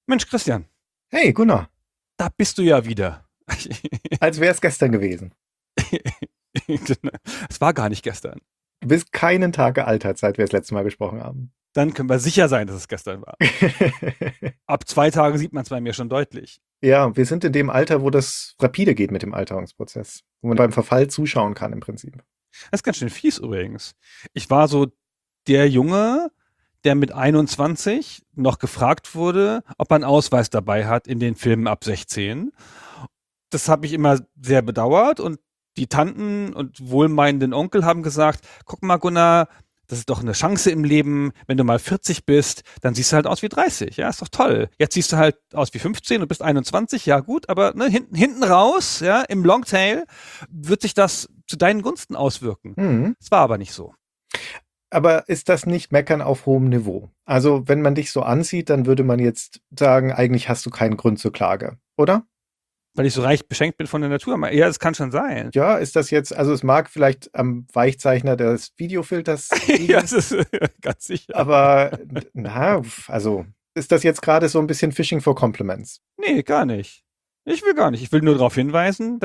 Mensch, Christian, Hey, Gunnar, da bist du ja wieder. als wäre es gestern gewesen. Es war gar nicht gestern. Du bist keinen Tag gealtert, seit wir das letzte Mal gesprochen haben. Dann können wir sicher sein, dass es gestern war. Ab 2 Tagen sieht man es bei mir schon deutlich. Ja, wir sind in dem Alter, wo das rapide geht mit dem Alterungsprozess. Wo man beim Verfall zuschauen kann im Prinzip. Das ist ganz schön fies übrigens. Ich war so der Junge, der mit 21 noch gefragt wurde, ob er einen Ausweis dabei hat in den Filmen ab 16. Das habe ich immer sehr bedauert und die Tanten und wohlmeinenden Onkel haben gesagt, guck mal Gunnar, das ist doch eine Chance im Leben, wenn du mal 40 bist, dann siehst du halt aus wie 30. Ja, ist doch toll. Jetzt siehst du halt aus wie 15 und bist 21, ja gut, aber ne, hinten raus, ja, im Longtail wird sich das zu deinen Gunsten auswirken. Mhm. Es war aber nicht so. Aber ist das nicht Meckern auf hohem Niveau? Also, wenn man dich so ansieht, dann würde man jetzt sagen, eigentlich hast du keinen Grund zur Klage, oder? Weil ich so reich beschenkt bin von der Natur. Ja, es kann schon sein. Ja, ist das jetzt, also es mag vielleicht am Weichzeichner des Videofilters Ja, liegen, es ist ganz sicher. aber na, also ist das jetzt gerade so ein bisschen Fishing for Compliments? Nee, gar nicht. Ich will gar nicht. Ich will nur darauf hinweisen,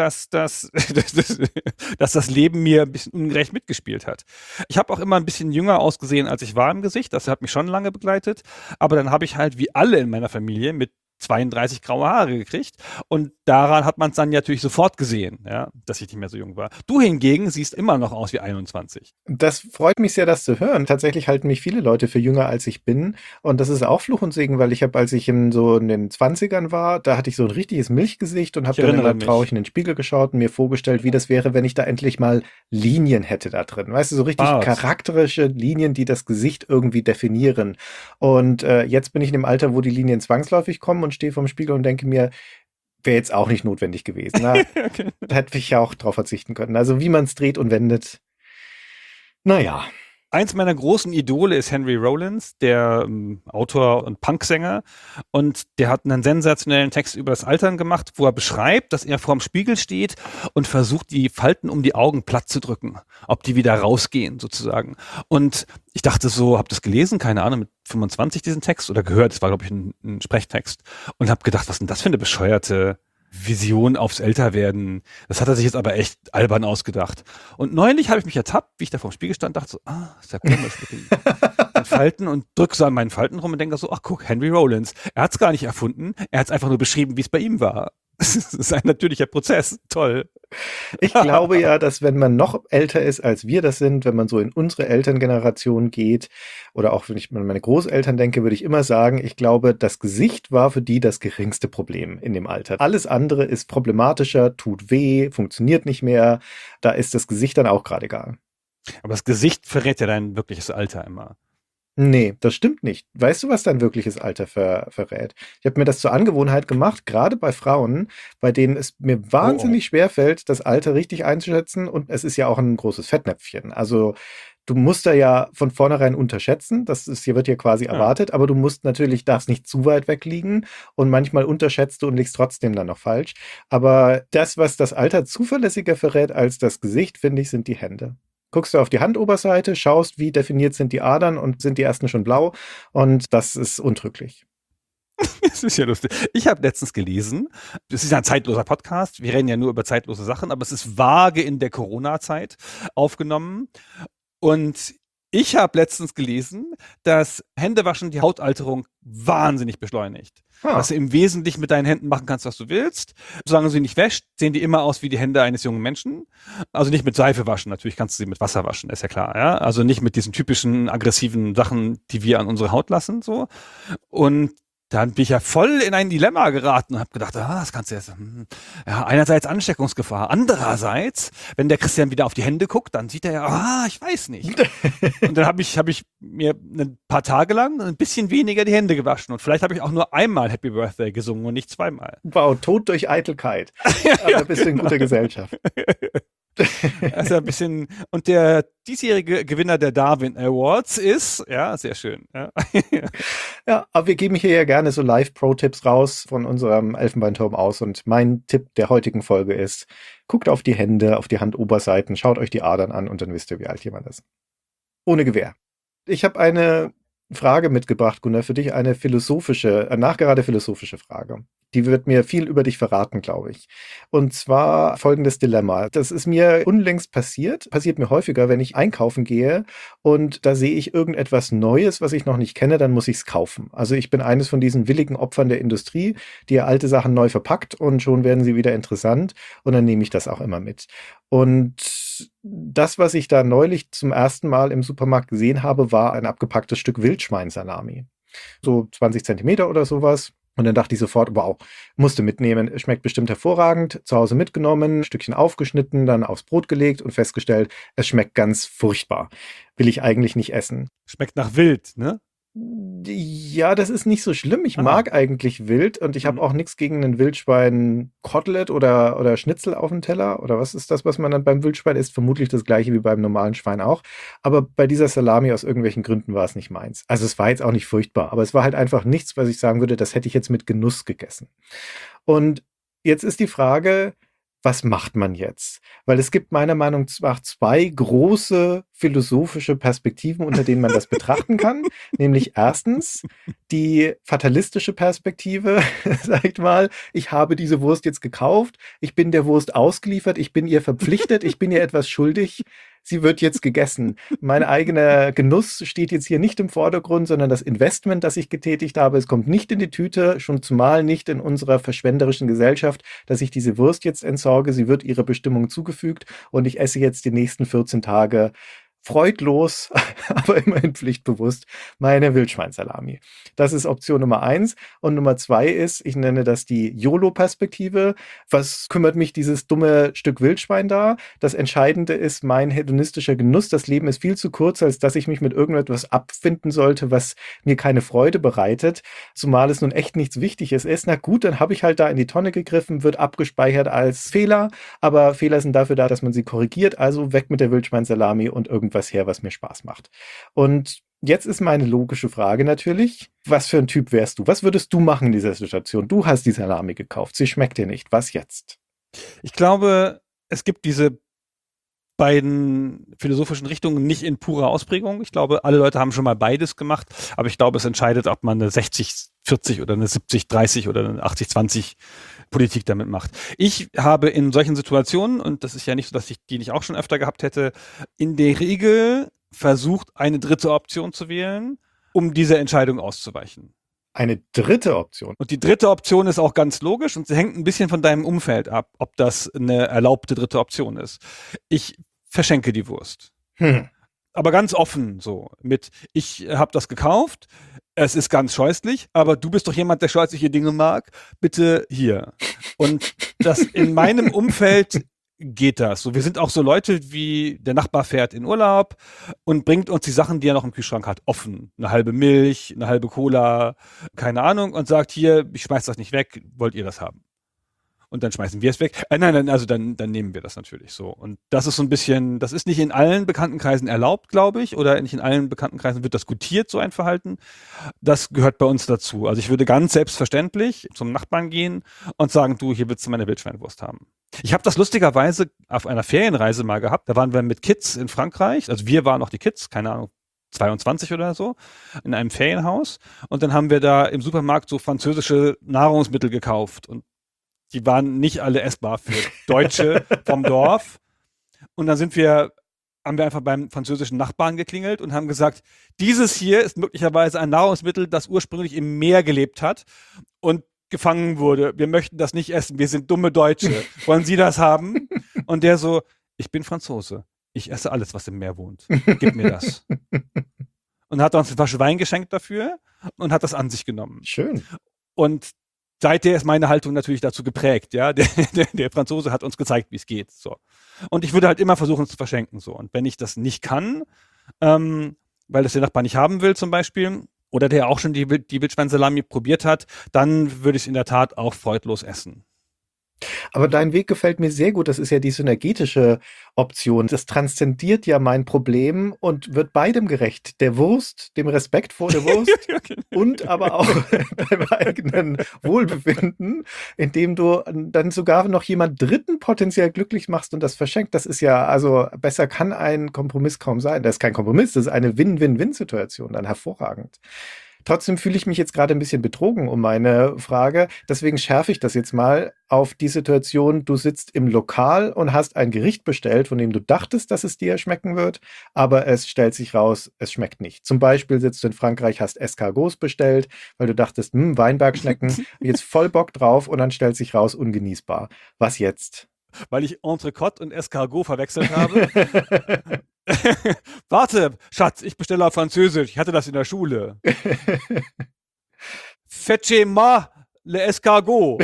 dass das Leben mir ein bisschen ungerecht mitgespielt hat. Ich habe auch immer ein bisschen jünger ausgesehen, als ich war im Gesicht. Das hat mich schon lange begleitet. Aber dann habe ich halt, wie alle in meiner Familie, mit 32 graue Haare gekriegt. Und daran hat man es dann natürlich sofort gesehen, ja, dass ich nicht mehr so jung war. Du hingegen siehst immer noch aus wie 21. Das freut mich sehr, das zu hören. Tatsächlich halten mich viele Leute für jünger, als ich bin. Und das ist auch Fluch und Segen, weil ich habe, als ich in den Zwanzigern war, da hatte ich so ein richtiges Milchgesicht und habe Ich dann erinnere immer traurig mich. in den Spiegel geschaut und mir vorgestellt, wie das wäre, wenn ich da endlich mal Linien hätte da drin. Weißt du, so richtig Bart. charakterische Linien, die das Gesicht irgendwie definieren. Und jetzt bin ich in dem Alter, wo die Linien zwangsläufig kommen und stehe vorm Spiegel und denke mir, wäre jetzt auch nicht notwendig gewesen. Na, Okay. da hätte ich ja auch drauf verzichten können. Also wie man es dreht und wendet. Naja. Eins meiner großen Idole ist Henry Rollins, der Autor und Punksänger. Und der hat einen sensationellen Text über das Altern gemacht, wo er beschreibt, dass er vorm Spiegel steht und versucht, die Falten um die Augen platt zu drücken, ob die wieder rausgehen sozusagen. Und ich dachte so, habe das gelesen, keine Ahnung, mit 25 diesen Text oder gehört, es war glaube ich ein Sprechtext und habe gedacht, was ist denn das für eine bescheuerte Vision aufs Älterwerden. Das hat er sich jetzt aber echt albern ausgedacht. Und neulich habe ich mich ertappt, wie ich da vor dem Spiegel stand, dachte so, ist ja komisch mit den Falten und drücke so an meinen Falten rum und denke so, ach guck, Henry Rollins. Er hat es gar nicht erfunden, er hat es einfach nur beschrieben, wie es bei ihm war. Das ist ein natürlicher Prozess. Toll. Ich glaube ja, dass wenn man noch älter ist, als wir das sind, wenn man so in unsere Elterngeneration geht oder auch wenn ich an meine Großeltern denke, würde ich immer sagen, ich glaube, das Gesicht war für die das geringste Problem in dem Alter. Alles andere ist problematischer, tut weh, funktioniert nicht mehr. Da ist das Gesicht dann auch gerade egal. Aber das Gesicht verrät ja dein wirkliches Alter immer. Nee, das stimmt nicht. Weißt du, was dein wirkliches Alter verrät? Ich habe mir das zur Angewohnheit gemacht, gerade bei Frauen, bei denen es mir Oh, oh. wahnsinnig schwer fällt, das Alter richtig einzuschätzen. Und es ist ja auch ein großes Fettnäpfchen. Also du musst da ja von vornherein unterschätzen. Das ist, hier wird ja quasi Ja. erwartet, aber du musst natürlich, darfst nicht zu weit weg liegen. Und manchmal unterschätzt du und liegst trotzdem dann noch falsch. Aber das, was das Alter zuverlässiger verrät als das Gesicht, finde ich, sind die Hände. Guckst du auf die Handoberseite, schaust, wie definiert sind die Adern und sind die ersten schon blau und das ist untrüglich. Das ist ja lustig. Ich habe letztens gelesen, das ist ja ein zeitloser Podcast, wir reden ja nur über zeitlose Sachen, aber es ist vage in der Corona-Zeit aufgenommen. Und ich habe letztens gelesen, dass Händewaschen die Hautalterung wahnsinnig beschleunigt. Dass Ah, du im Wesentlichen mit deinen Händen machen kannst, was du willst. Solange du sie nicht wäscht, sehen die immer aus wie die Hände eines jungen Menschen. Also nicht mit Seife waschen, natürlich kannst du sie mit Wasser waschen, ist ja klar. Ja? Also nicht mit diesen typischen aggressiven Sachen, die wir an unsere Haut lassen. So. Und dann bin ich ja voll in ein Dilemma geraten und habe gedacht, das kannst du jetzt. Ja, einerseits Ansteckungsgefahr, andererseits, wenn der Christian wieder auf die Hände guckt, dann sieht er ja, ich weiß nicht. Und dann habe ich mir ein paar Tage lang ein bisschen weniger die Hände gewaschen und vielleicht habe ich auch nur einmal Happy Birthday gesungen und nicht zweimal. wow, Tod durch Eitelkeit. Aber Ja, da bist du in guter genau. Gesellschaft. Also ein bisschen, und der diesjährige Gewinner der Darwin Awards ist, ja, sehr schön. Ja. Ja, aber wir geben hier ja gerne so Live-Pro-Tipps raus von unserem Elfenbeinturm aus und mein Tipp der heutigen Folge ist, guckt auf die Hände, auf die Handoberseiten, schaut euch die Adern an und dann wisst ihr, wie alt jemand ist. Ohne Gewehr. Ich habe eine Frage mitgebracht, Gunnar, für dich eine philosophische, nachgerade philosophische Frage. Die wird mir viel über dich verraten, glaube ich. Und zwar folgendes Dilemma. Das ist mir unlängst passiert mir häufiger, wenn ich einkaufen gehe und da sehe ich irgendetwas Neues, was ich noch nicht kenne, dann muss ich es kaufen. Also ich bin eines von diesen willigen Opfern der Industrie, die ja alte Sachen neu verpackt und schon werden sie wieder interessant und dann nehme ich das auch immer mit. Und das, was ich da neulich zum ersten Mal im Supermarkt gesehen habe, war ein abgepacktes Stück Wildschweinsalami. So 20 Zentimeter oder sowas. Und dann dachte ich sofort, wow, musste mitnehmen. Schmeckt bestimmt hervorragend. Zu Hause mitgenommen, ein Stückchen aufgeschnitten, dann aufs Brot gelegt und festgestellt, es schmeckt ganz furchtbar. Will ich eigentlich nicht essen. Schmeckt nach Wild, ne? Ja, das ist nicht so schlimm. Ich mag eigentlich Wild und ich habe auch nichts gegen einen Wildschwein-Kotelett oder Schnitzel auf dem Teller. Oder was ist das, was man dann beim Wildschwein isst? Vermutlich das gleiche wie beim normalen Schwein auch. Aber bei dieser Salami aus irgendwelchen Gründen war es nicht meins. Also es war jetzt auch nicht furchtbar, aber es war halt einfach nichts, was ich sagen würde, das hätte ich jetzt mit Genuss gegessen. Und jetzt ist die Frage, was macht man jetzt? Weil es gibt meiner Meinung nach zwei große philosophische Perspektiven, unter denen man das betrachten kann. Nämlich erstens die fatalistische Perspektive, sagt mal, ich habe diese Wurst jetzt gekauft, ich bin der Wurst ausgeliefert, ich bin ihr verpflichtet, ich bin ihr etwas schuldig. Sie wird jetzt gegessen. Mein eigener Genuss steht jetzt hier nicht im Vordergrund, sondern das Investment, das ich getätigt habe. Es kommt nicht in die Tüte, schon zumal nicht in unserer verschwenderischen Gesellschaft, dass ich diese Wurst jetzt entsorge. Sie wird ihrer Bestimmung zugefügt und ich esse jetzt die nächsten 14 Tage freudlos, aber immerhin pflichtbewusst meine Wildschweinsalami. Das ist Option Nummer 1. Und Nummer 2 ist, ich nenne das die YOLO-Perspektive. Was kümmert mich dieses dumme Stück Wildschwein da? Das Entscheidende ist mein hedonistischer Genuss. Das Leben ist viel zu kurz, als dass ich mich mit irgendetwas abfinden sollte, was mir keine Freude bereitet. Zumal es nun echt nichts Wichtiges ist. Na gut, dann habe ich halt da in die Tonne gegriffen, wird abgespeichert als Fehler. Aber Fehler sind dafür da, dass man sie korrigiert. Also weg mit der Wildschweinsalami und irgendwas her, was mir Spaß macht. Und jetzt ist meine logische Frage natürlich, was für ein Typ wärst du? Was würdest du machen in dieser Situation? Du hast die Salami gekauft, sie schmeckt dir nicht. Was jetzt? Ich glaube, es gibt diese beiden philosophischen Richtungen nicht in purer Ausprägung. Ich glaube, alle Leute haben schon mal beides gemacht, aber ich glaube, es entscheidet, ob man eine 60-40 oder eine 70-30 oder eine 80-20 Politik damit macht. Ich habe in solchen Situationen, und das ist ja nicht so, dass ich die nicht auch schon öfter gehabt hätte, in der Regel versucht, eine dritte Option zu wählen, um dieser Entscheidung auszuweichen. Eine dritte Option. Und die dritte Option ist auch ganz logisch und sie hängt ein bisschen von deinem Umfeld ab, ob das eine erlaubte dritte Option ist. Ich verschenke die Wurst. Aber ganz offen so mit, ich habe das gekauft, es ist ganz scheußlich, aber du bist doch jemand, der scheußliche Dinge mag, bitte hier. Und das in meinem Umfeld geht das. So, wir sind auch so Leute, wie der Nachbar fährt in Urlaub und bringt uns die Sachen, die er noch im Kühlschrank hat, offen. Eine halbe Milch, eine halbe Cola, keine Ahnung, und sagt, hier, ich schmeiß das nicht weg, wollt ihr das haben? Und dann schmeißen wir es weg. Nein, also dann nehmen wir das natürlich so. Und das ist so ein bisschen, das ist nicht in allen Bekanntenkreisen erlaubt, glaube ich, oder nicht in allen Bekanntenkreisen wird das gutiert, so ein Verhalten. Das gehört bei uns dazu. Also ich würde ganz selbstverständlich zum Nachbarn gehen und sagen, du, hier willst du meine Wildschweinwurst haben. Ich habe das lustigerweise auf einer Ferienreise mal gehabt. Da waren wir mit Kids in Frankreich. Also wir waren noch die Kids, keine Ahnung, 22 oder so, in einem Ferienhaus. Und dann haben wir da im Supermarkt so französische Nahrungsmittel gekauft. Und die waren nicht alle essbar für Deutsche vom Dorf. Und dann haben wir einfach beim französischen Nachbarn geklingelt und haben gesagt, dieses hier ist möglicherweise ein Nahrungsmittel, das ursprünglich im Meer gelebt hat und gefangen wurde. Wir möchten das nicht essen. Wir sind dumme Deutsche. Wollen Sie das haben? Und der so, ich bin Franzose. Ich esse alles, was im Meer wohnt. Gib mir das. Und hat uns eine Flasche Wein geschenkt dafür und hat das an sich genommen. Schön. Und seither ist meine Haltung natürlich dazu geprägt, ja. Der Franzose hat uns gezeigt, wie es geht. So. Und ich würde halt immer versuchen, es zu verschenken. So. Und wenn ich das nicht kann, weil das der Nachbar nicht haben will, zum Beispiel, oder der auch schon die Wildschweinsalami probiert hat, dann würde ich es in der Tat auch freudlos essen. Aber dein Weg gefällt mir sehr gut. Das ist ja die synergetische Option. Das transzendiert ja mein Problem und wird beidem gerecht. Der Wurst, dem Respekt vor der Wurst und aber auch deinem eigenen Wohlbefinden, indem du dann sogar noch jemand Dritten potenziell glücklich machst und das verschenkt. Das ist ja, also besser kann ein Kompromiss kaum sein. Das ist kein Kompromiss, das ist eine Win-Win-Win-Situation. Dann hervorragend. Trotzdem fühle ich mich jetzt gerade ein bisschen betrogen um meine Frage. Deswegen schärfe ich das jetzt mal auf die Situation, du sitzt im Lokal und hast ein Gericht bestellt, von dem du dachtest, dass es dir schmecken wird, aber es stellt sich raus, es schmeckt nicht. Zum Beispiel sitzt du in Frankreich, hast Escargots bestellt, weil du dachtest, Weinbergschnecken, jetzt voll Bock drauf und dann stellt sich raus, ungenießbar. Was jetzt? Weil ich Entrecote und Escargot verwechselt habe. Warte, Schatz, ich bestelle auf Französisch. Ich hatte das in der Schule. Faites-moi le escargot.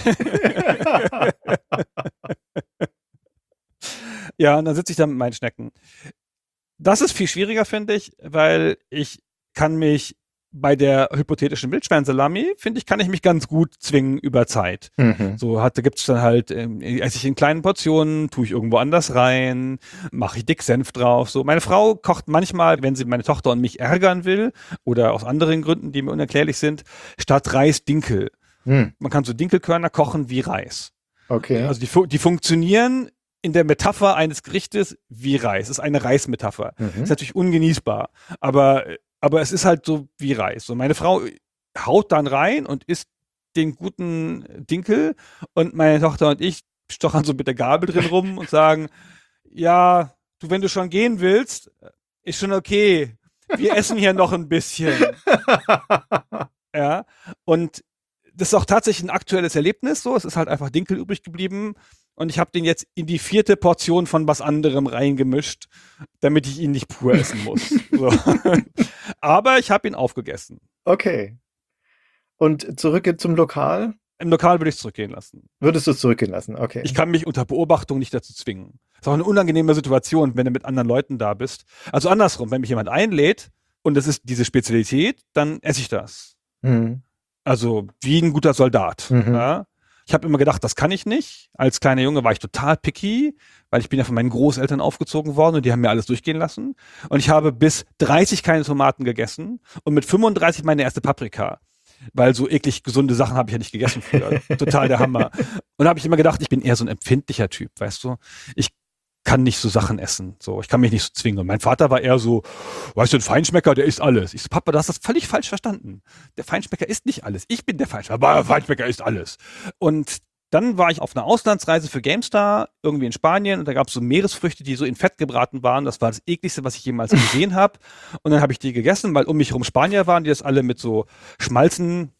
Ja, und dann sitze ich da mit meinen Schnecken. Das ist viel schwieriger, finde ich, weil ich kann mich bei der hypothetischen Wildschweinsalami, finde ich, kann ich mich ganz gut zwingen über Zeit. So gibt's dann halt, esse ich in kleinen Portionen, tue ich irgendwo anders rein, mache ich dick Senf drauf. So, meine Frau kocht manchmal, wenn sie meine Tochter und mich ärgern will oder aus anderen Gründen, die mir unerklärlich sind, statt Reis Dinkel. Man kann so Dinkelkörner kochen wie Reis. Okay. Also die funktionieren in der Metapher eines Gerichtes wie Reis. Das ist eine Reismetapher. Ist natürlich ungenießbar, aber es ist halt so wie Reis. Und meine Frau haut dann rein und isst den guten Dinkel und meine Tochter und ich stochern so mit der Gabel drin rum und sagen, ja, du, wenn du schon gehen willst, ist schon okay. Wir essen hier noch ein bisschen. Ja, und das ist auch tatsächlich ein aktuelles Erlebnis so. Es ist halt einfach Dinkel übrig geblieben und ich habe den jetzt in die 4. Portion von was anderem reingemischt, damit ich ihn nicht pur essen muss. So. Aber ich habe ihn aufgegessen. Okay. Und zurück zum Lokal? Im Lokal würde ich es zurückgehen lassen. Würdest du es zurückgehen lassen? Okay. Ich kann mich unter Beobachtung nicht dazu zwingen. Das ist auch eine unangenehme Situation, wenn du mit anderen Leuten da bist. Also andersrum, wenn mich jemand einlädt und es ist diese Spezialität, dann esse ich das. Also wie ein guter Soldat. Ja? Ich habe immer gedacht, das kann ich nicht. Als kleiner Junge war ich total picky, weil ich bin ja von meinen Großeltern aufgezogen worden und die haben mir alles durchgehen lassen. Und ich habe bis 30 keine Tomaten gegessen und mit 35 meine erste Paprika. Weil so eklig gesunde Sachen habe ich ja nicht gegessen früher. Total der Hammer. Und da habe ich immer gedacht, ich bin eher so ein empfindlicher Typ, weißt du? Ich kann nicht so Sachen essen. So, ich kann mich nicht so zwingen. Und mein Vater war eher so, weißt du, ein Feinschmecker, der isst alles. Ich so, Papa, du hast das völlig falsch verstanden. Der Feinschmecker isst nicht alles. Ich bin der Feinschmecker, aber der Feinschmecker isst alles. Und dann war ich auf einer Auslandsreise für GameStar, irgendwie in Spanien, und da gab es so Meeresfrüchte, die so in Fett gebraten waren. Das war das ekligste, was ich jemals gesehen habe. Und dann habe ich die gegessen, weil um mich herum Spanier waren, die das alle mit so Schmalzen,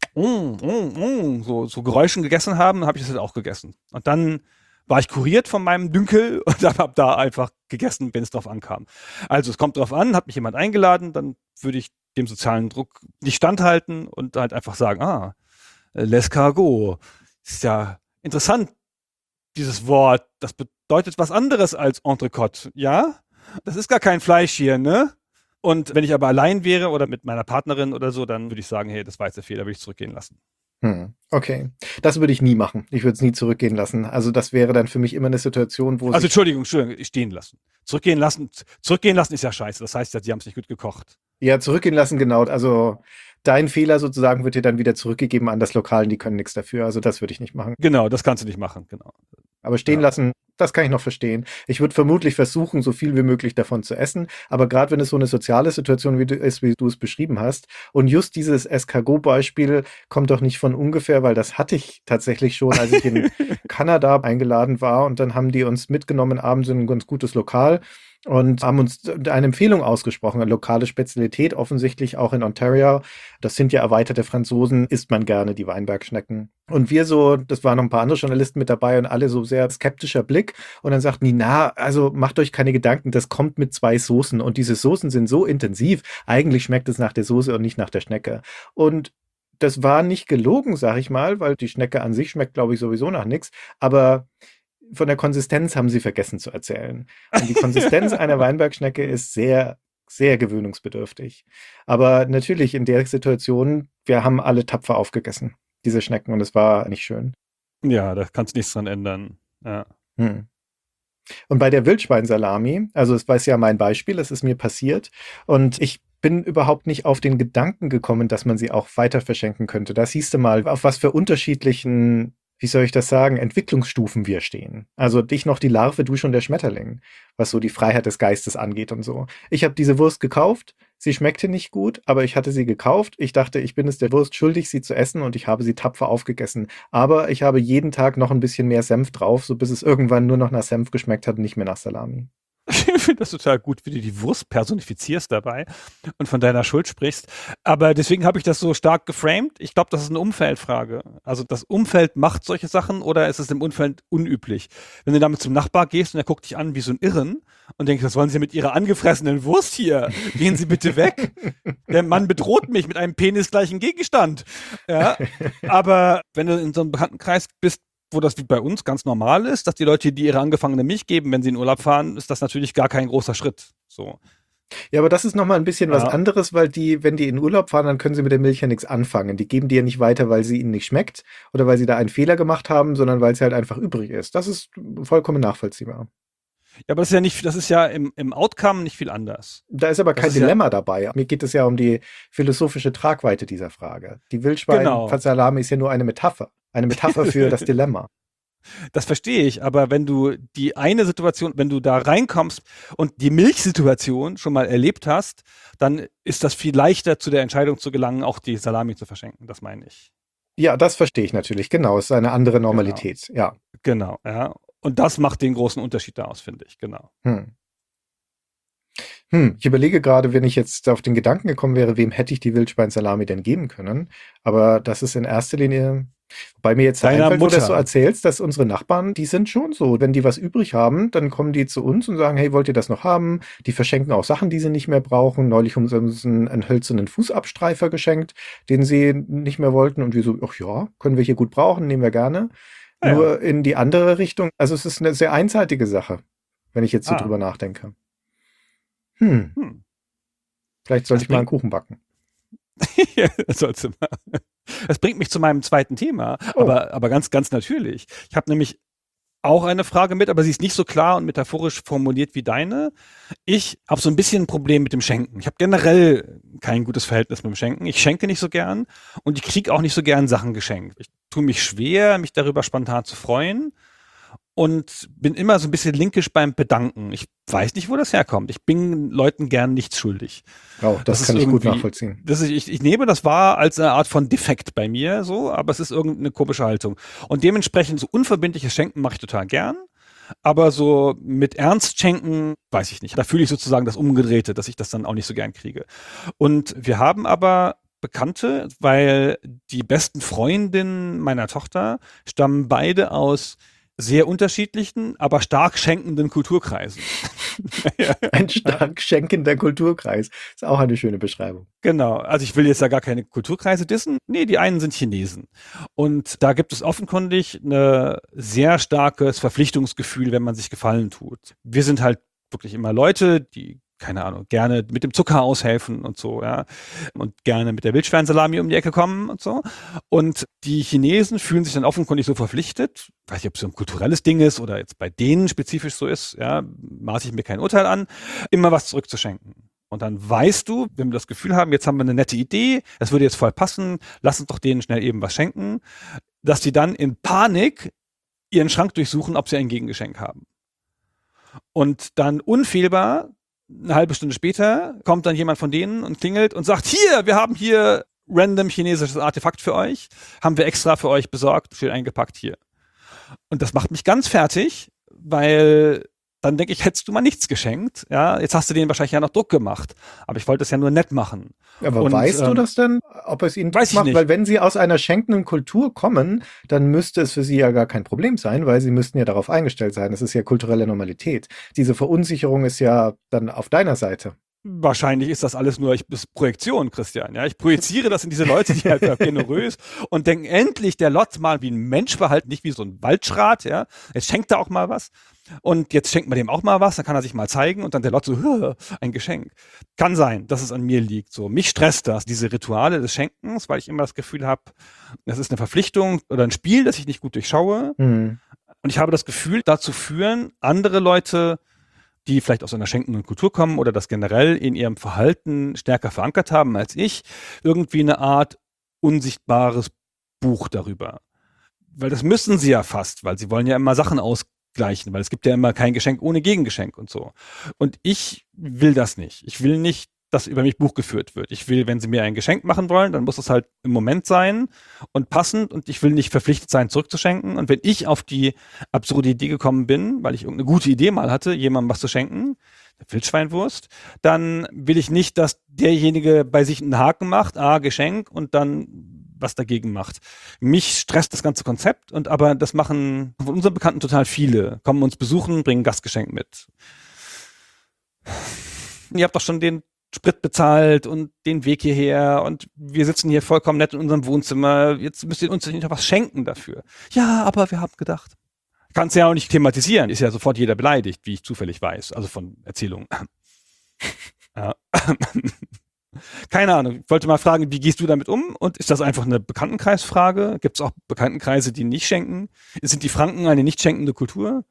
so Geräuschen gegessen haben. Dann habe ich das halt auch gegessen. Und dann war ich kuriert von meinem Dünkel und habe da einfach gegessen, wenn es drauf ankam. Also es kommt drauf an, hat mich jemand eingeladen, dann würde ich dem sozialen Druck nicht standhalten und halt einfach sagen, l'escargot. Ist ja interessant, dieses Wort. Das bedeutet was anderes als Entrecote, ja? Das ist gar kein Fleisch hier, ne? Und wenn ich aber allein wäre oder mit meiner Partnerin oder so, dann würde ich sagen, hey, das war jetzt der Fehler, würde ich zurückgehen lassen. Okay. Das würde ich nie machen. Ich würde es nie zurückgehen lassen. Also das wäre dann für mich immer eine Situation, wo Also Entschuldigung, stehen lassen. Zurückgehen lassen ist ja scheiße. Das heißt ja, sie haben es nicht gut gekocht. Ja, zurückgehen lassen, genau. Also dein Fehler sozusagen wird dir dann wieder zurückgegeben an das Lokal und die können nichts dafür. Also das würde ich nicht machen. Genau, das kannst du nicht machen, genau. Aber stehen lassen, das kann ich noch verstehen. Ich würde vermutlich versuchen, so viel wie möglich davon zu essen. Aber gerade wenn es so eine soziale Situation ist, wie du es beschrieben hast, und just dieses Escargot-Beispiel kommt doch nicht von ungefähr, weil das hatte ich tatsächlich schon, als ich in Kanada eingeladen war. Und dann haben die uns mitgenommen abends in ein ganz gutes Lokal und haben uns eine Empfehlung ausgesprochen, eine lokale Spezialität, offensichtlich auch in Ontario. Das sind ja erweiterte Franzosen, isst man gerne die Weinbergschnecken. Und wir so, das waren noch ein paar andere Journalisten mit dabei und alle so sehr skeptischer Blick. Und dann sagten die, also macht euch keine Gedanken, das kommt mit 2 Soßen. Und diese Soßen sind so intensiv, eigentlich schmeckt es nach der Soße und nicht nach der Schnecke. Und das war nicht gelogen, sag ich mal, weil die Schnecke an sich schmeckt, glaube ich, sowieso nach nichts. Aber von der Konsistenz haben sie vergessen zu erzählen. Und die Konsistenz einer Weinbergschnecke ist sehr, sehr gewöhnungsbedürftig. Aber natürlich in der Situation, wir haben alle tapfer aufgegessen, diese Schnecken, und es war nicht schön. Ja, da kannst du nichts dran ändern. Ja. Hm. Und bei der Wildschweinsalami, also es war ja mein Beispiel, es ist mir passiert und ich bin überhaupt nicht auf den Gedanken gekommen, dass man sie auch weiter verschenken könnte. Da siehst du mal, auf was für unterschiedlichen, wie soll ich das sagen, Entwicklungsstufen wir stehen. Also dich noch die Larve, du schon der Schmetterling, was so die Freiheit des Geistes angeht und so. Ich habe diese Wurst gekauft, sie schmeckte nicht gut, aber ich hatte sie gekauft. Ich dachte, ich bin es der Wurst schuldig, sie zu essen und ich habe sie tapfer aufgegessen. Aber ich habe jeden Tag noch ein bisschen mehr Senf drauf, so bis es irgendwann nur noch nach Senf geschmeckt hat und nicht mehr nach Salami. Ich finde das total gut, wie du die Wurst personifizierst dabei und von deiner Schuld sprichst. Aber deswegen habe ich das so stark geframed. Ich glaube, das ist eine Umfeldfrage. Also das Umfeld macht solche Sachen oder ist es im Umfeld unüblich? Wenn du damit zum Nachbar gehst und er guckt dich an wie so ein Irren und denkst, was wollen Sie mit Ihrer angefressenen Wurst hier? Gehen Sie bitte weg. Der Mann bedroht mich mit einem penisgleichen Gegenstand. Ja, aber wenn du in so einem Bekanntenkreis bist, wo das wie bei uns ganz normal ist, dass die Leute, die ihre angefangene Milch geben, wenn sie in Urlaub fahren, ist das natürlich gar kein großer Schritt. So. Ja, aber das ist nochmal ein bisschen was Ja. anderes, weil die, wenn die in Urlaub fahren, dann können sie mit der Milch ja nichts anfangen. Die geben die ja nicht weiter, weil sie ihnen nicht schmeckt oder weil sie da einen Fehler gemacht haben, sondern weil sie halt einfach übrig ist. Das ist vollkommen nachvollziehbar. Ja, aber das ist ja nicht, das ist ja im Outcome nicht viel anders. Da ist aber Das kein ist ja, Dilemma dabei. Mir geht es ja um die philosophische Tragweite dieser Frage. Die genau. Wildschwein-Salami ist ja nur eine Metapher. Eine Metapher für das Dilemma. Das verstehe ich, aber wenn du die eine Situation, wenn du da reinkommst und die Milchsituation schon mal erlebt hast, dann ist das viel leichter zu der Entscheidung zu gelangen, auch die Salami zu verschenken. Das meine ich. Ja, das verstehe ich natürlich. Genau, es ist eine andere Genau. Normalität. Ja. Genau, ja. Und das macht den großen Unterschied daraus, finde ich. Genau. Ich überlege gerade, wenn ich jetzt auf den Gedanken gekommen wäre, wem hätte ich die Wildschweinsalami denn geben können? Aber das ist in erster Linie, wobei mir jetzt Deiner einfällt, wo du das so Mutter. erzählst, dass unsere Nachbarn, die sind schon so. Wenn die was übrig haben, dann kommen die zu uns und sagen, hey, wollt ihr das noch haben? Die verschenken auch Sachen, die sie nicht mehr brauchen. Neulich haben sie uns einen hölzernen Fußabstreifer geschenkt, den sie nicht mehr wollten. Und wir so, ach ja, können wir hier gut brauchen, nehmen wir gerne. Ja, ja. Nur in die andere Richtung. Also es ist eine sehr einseitige Sache, wenn ich jetzt so drüber nachdenke. Hm. Vielleicht sollte Das ich mal einen bringt, Kuchen backen. ja, das sollst du mal. Das bringt mich zu meinem zweiten Thema, Oh, aber ganz, ganz natürlich. Ich habe nämlich auch eine Frage mit, aber sie ist nicht so klar und metaphorisch formuliert wie deine. Ich habe so ein bisschen ein Problem mit dem Schenken. Ich habe generell kein gutes Verhältnis mit dem Schenken. Ich schenke nicht so gern und ich kriege auch nicht so gern Sachen geschenkt. Ich tue mich schwer, mich darüber spontan zu freuen und bin immer so ein bisschen linkisch beim Bedanken. Ich weiß nicht, wo das herkommt. Ich bin Leuten gern nichts schuldig. oh, Das das ist kann ich gut irgendwie, nachvollziehen. ich nehme das wahr als eine Art von Defekt bei mir, so, aber es ist irgendeine komische Haltung. Und dementsprechend so unverbindliches Schenken mache ich total gern. Aber so mit Ernst schenken, weiß ich nicht. Da fühle ich sozusagen das Umgedrehte, dass ich das dann auch nicht so gern kriege. Und wir haben aber Bekannte, weil die besten Freundinnen meiner Tochter stammen beide aus sehr unterschiedlichen, aber stark schenkenden Kulturkreisen. Ein stark schenkender Kulturkreis. Ist auch eine schöne Beschreibung. Genau, also ich will jetzt da gar keine Kulturkreise dissen. Nee, die einen sind Chinesen. Und da gibt es offenkundig ein sehr starkes Verpflichtungsgefühl, wenn man sich Gefallen tut. Wir sind halt wirklich immer Leute, die, keine Ahnung, gerne mit dem Zucker aushelfen und so, ja. Und gerne mit der Wildschweinsalami um die Ecke kommen und so. Und die Chinesen fühlen sich dann offenkundig so verpflichtet. Weiß nicht, ob es so ein kulturelles Ding ist oder jetzt bei denen spezifisch so ist, ja, maße ich mir kein Urteil an, immer was zurückzuschenken. Und dann weißt du, wenn wir das Gefühl haben, jetzt haben wir eine nette Idee, das würde jetzt voll passen, lass uns doch denen schnell eben was schenken, dass die dann in Panik ihren Schrank durchsuchen, ob sie ein Gegengeschenk haben. Und dann unfehlbar, eine halbe Stunde später, kommt dann jemand von denen und klingelt und sagt, hier, wir haben hier random chinesisches Artefakt für euch, haben wir extra für euch besorgt, schön eingepackt hier. Und das macht mich ganz fertig, weil dann denke ich, hättest du mal nichts geschenkt. Ja, jetzt hast du denen wahrscheinlich ja noch Druck gemacht. Aber ich wollte es ja nur nett machen. Aber Und weißt du das denn, ob es ihnen Druck weiß ich macht? nicht. Weil wenn sie aus einer schenkenden Kultur kommen, dann müsste es für sie ja gar kein Problem sein, weil sie müssten ja darauf eingestellt sein. Das ist ja kulturelle Normalität. Diese Verunsicherung ist ja dann auf deiner Seite. Wahrscheinlich ist das alles nur ist Projektion, Christian. Ja, ich projiziere das in diese Leute, die halt generös und denken, endlich der Lot mal wie ein Mensch verhalten, nicht wie so ein Waldschrat. Ja, jetzt schenkt er auch mal was und jetzt schenkt man dem auch mal was, dann kann er sich mal zeigen und dann der Lot so ein Geschenk. Kann sein, dass es an mir liegt. So mich stresst das, diese Rituale des Schenkens, weil ich immer das Gefühl habe, das ist eine Verpflichtung oder ein Spiel, das ich nicht gut durchschaue. Und ich habe das Gefühl, dazu führen andere Leute, die vielleicht aus einer schenkenden Kultur kommen oder das generell in ihrem Verhalten stärker verankert haben als ich, irgendwie eine Art unsichtbares Buch darüber. Weil das müssen sie ja fast, weil sie wollen ja immer Sachen ausgleichen, weil es gibt ja immer kein Geschenk ohne Gegengeschenk und so. Und ich will das nicht. Ich will nicht, dass über mich Buch geführt wird. Ich will, wenn sie mir ein Geschenk machen wollen, dann muss es halt im Moment sein und passend und ich will nicht verpflichtet sein, zurückzuschenken. Und wenn ich auf die absurde Idee gekommen bin, weil ich irgendeine gute Idee mal hatte, jemandem was zu schenken, eine Wildschweinwurst, dann will ich nicht, dass derjenige bei sich einen Haken macht, Geschenk und dann was dagegen macht. Mich stresst das ganze Konzept und aber das machen von unseren Bekannten total viele. Kommen uns besuchen, bringen ein Gastgeschenk mit. Ihr habt doch schon den Sprit bezahlt und den Weg hierher und wir sitzen hier vollkommen nett in unserem Wohnzimmer. Jetzt müsst ihr uns nicht noch was schenken dafür. Ja, aber wir haben gedacht. Kannst ja auch nicht thematisieren. Ist ja sofort jeder beleidigt, wie ich zufällig weiß. Also von Erzählungen. Ja. Keine Ahnung. Ich wollte mal fragen, wie gehst du damit um? Und ist das einfach eine Bekanntenkreisfrage? Gibt es auch Bekanntenkreise, die nicht schenken? Sind die Franken eine nicht schenkende Kultur?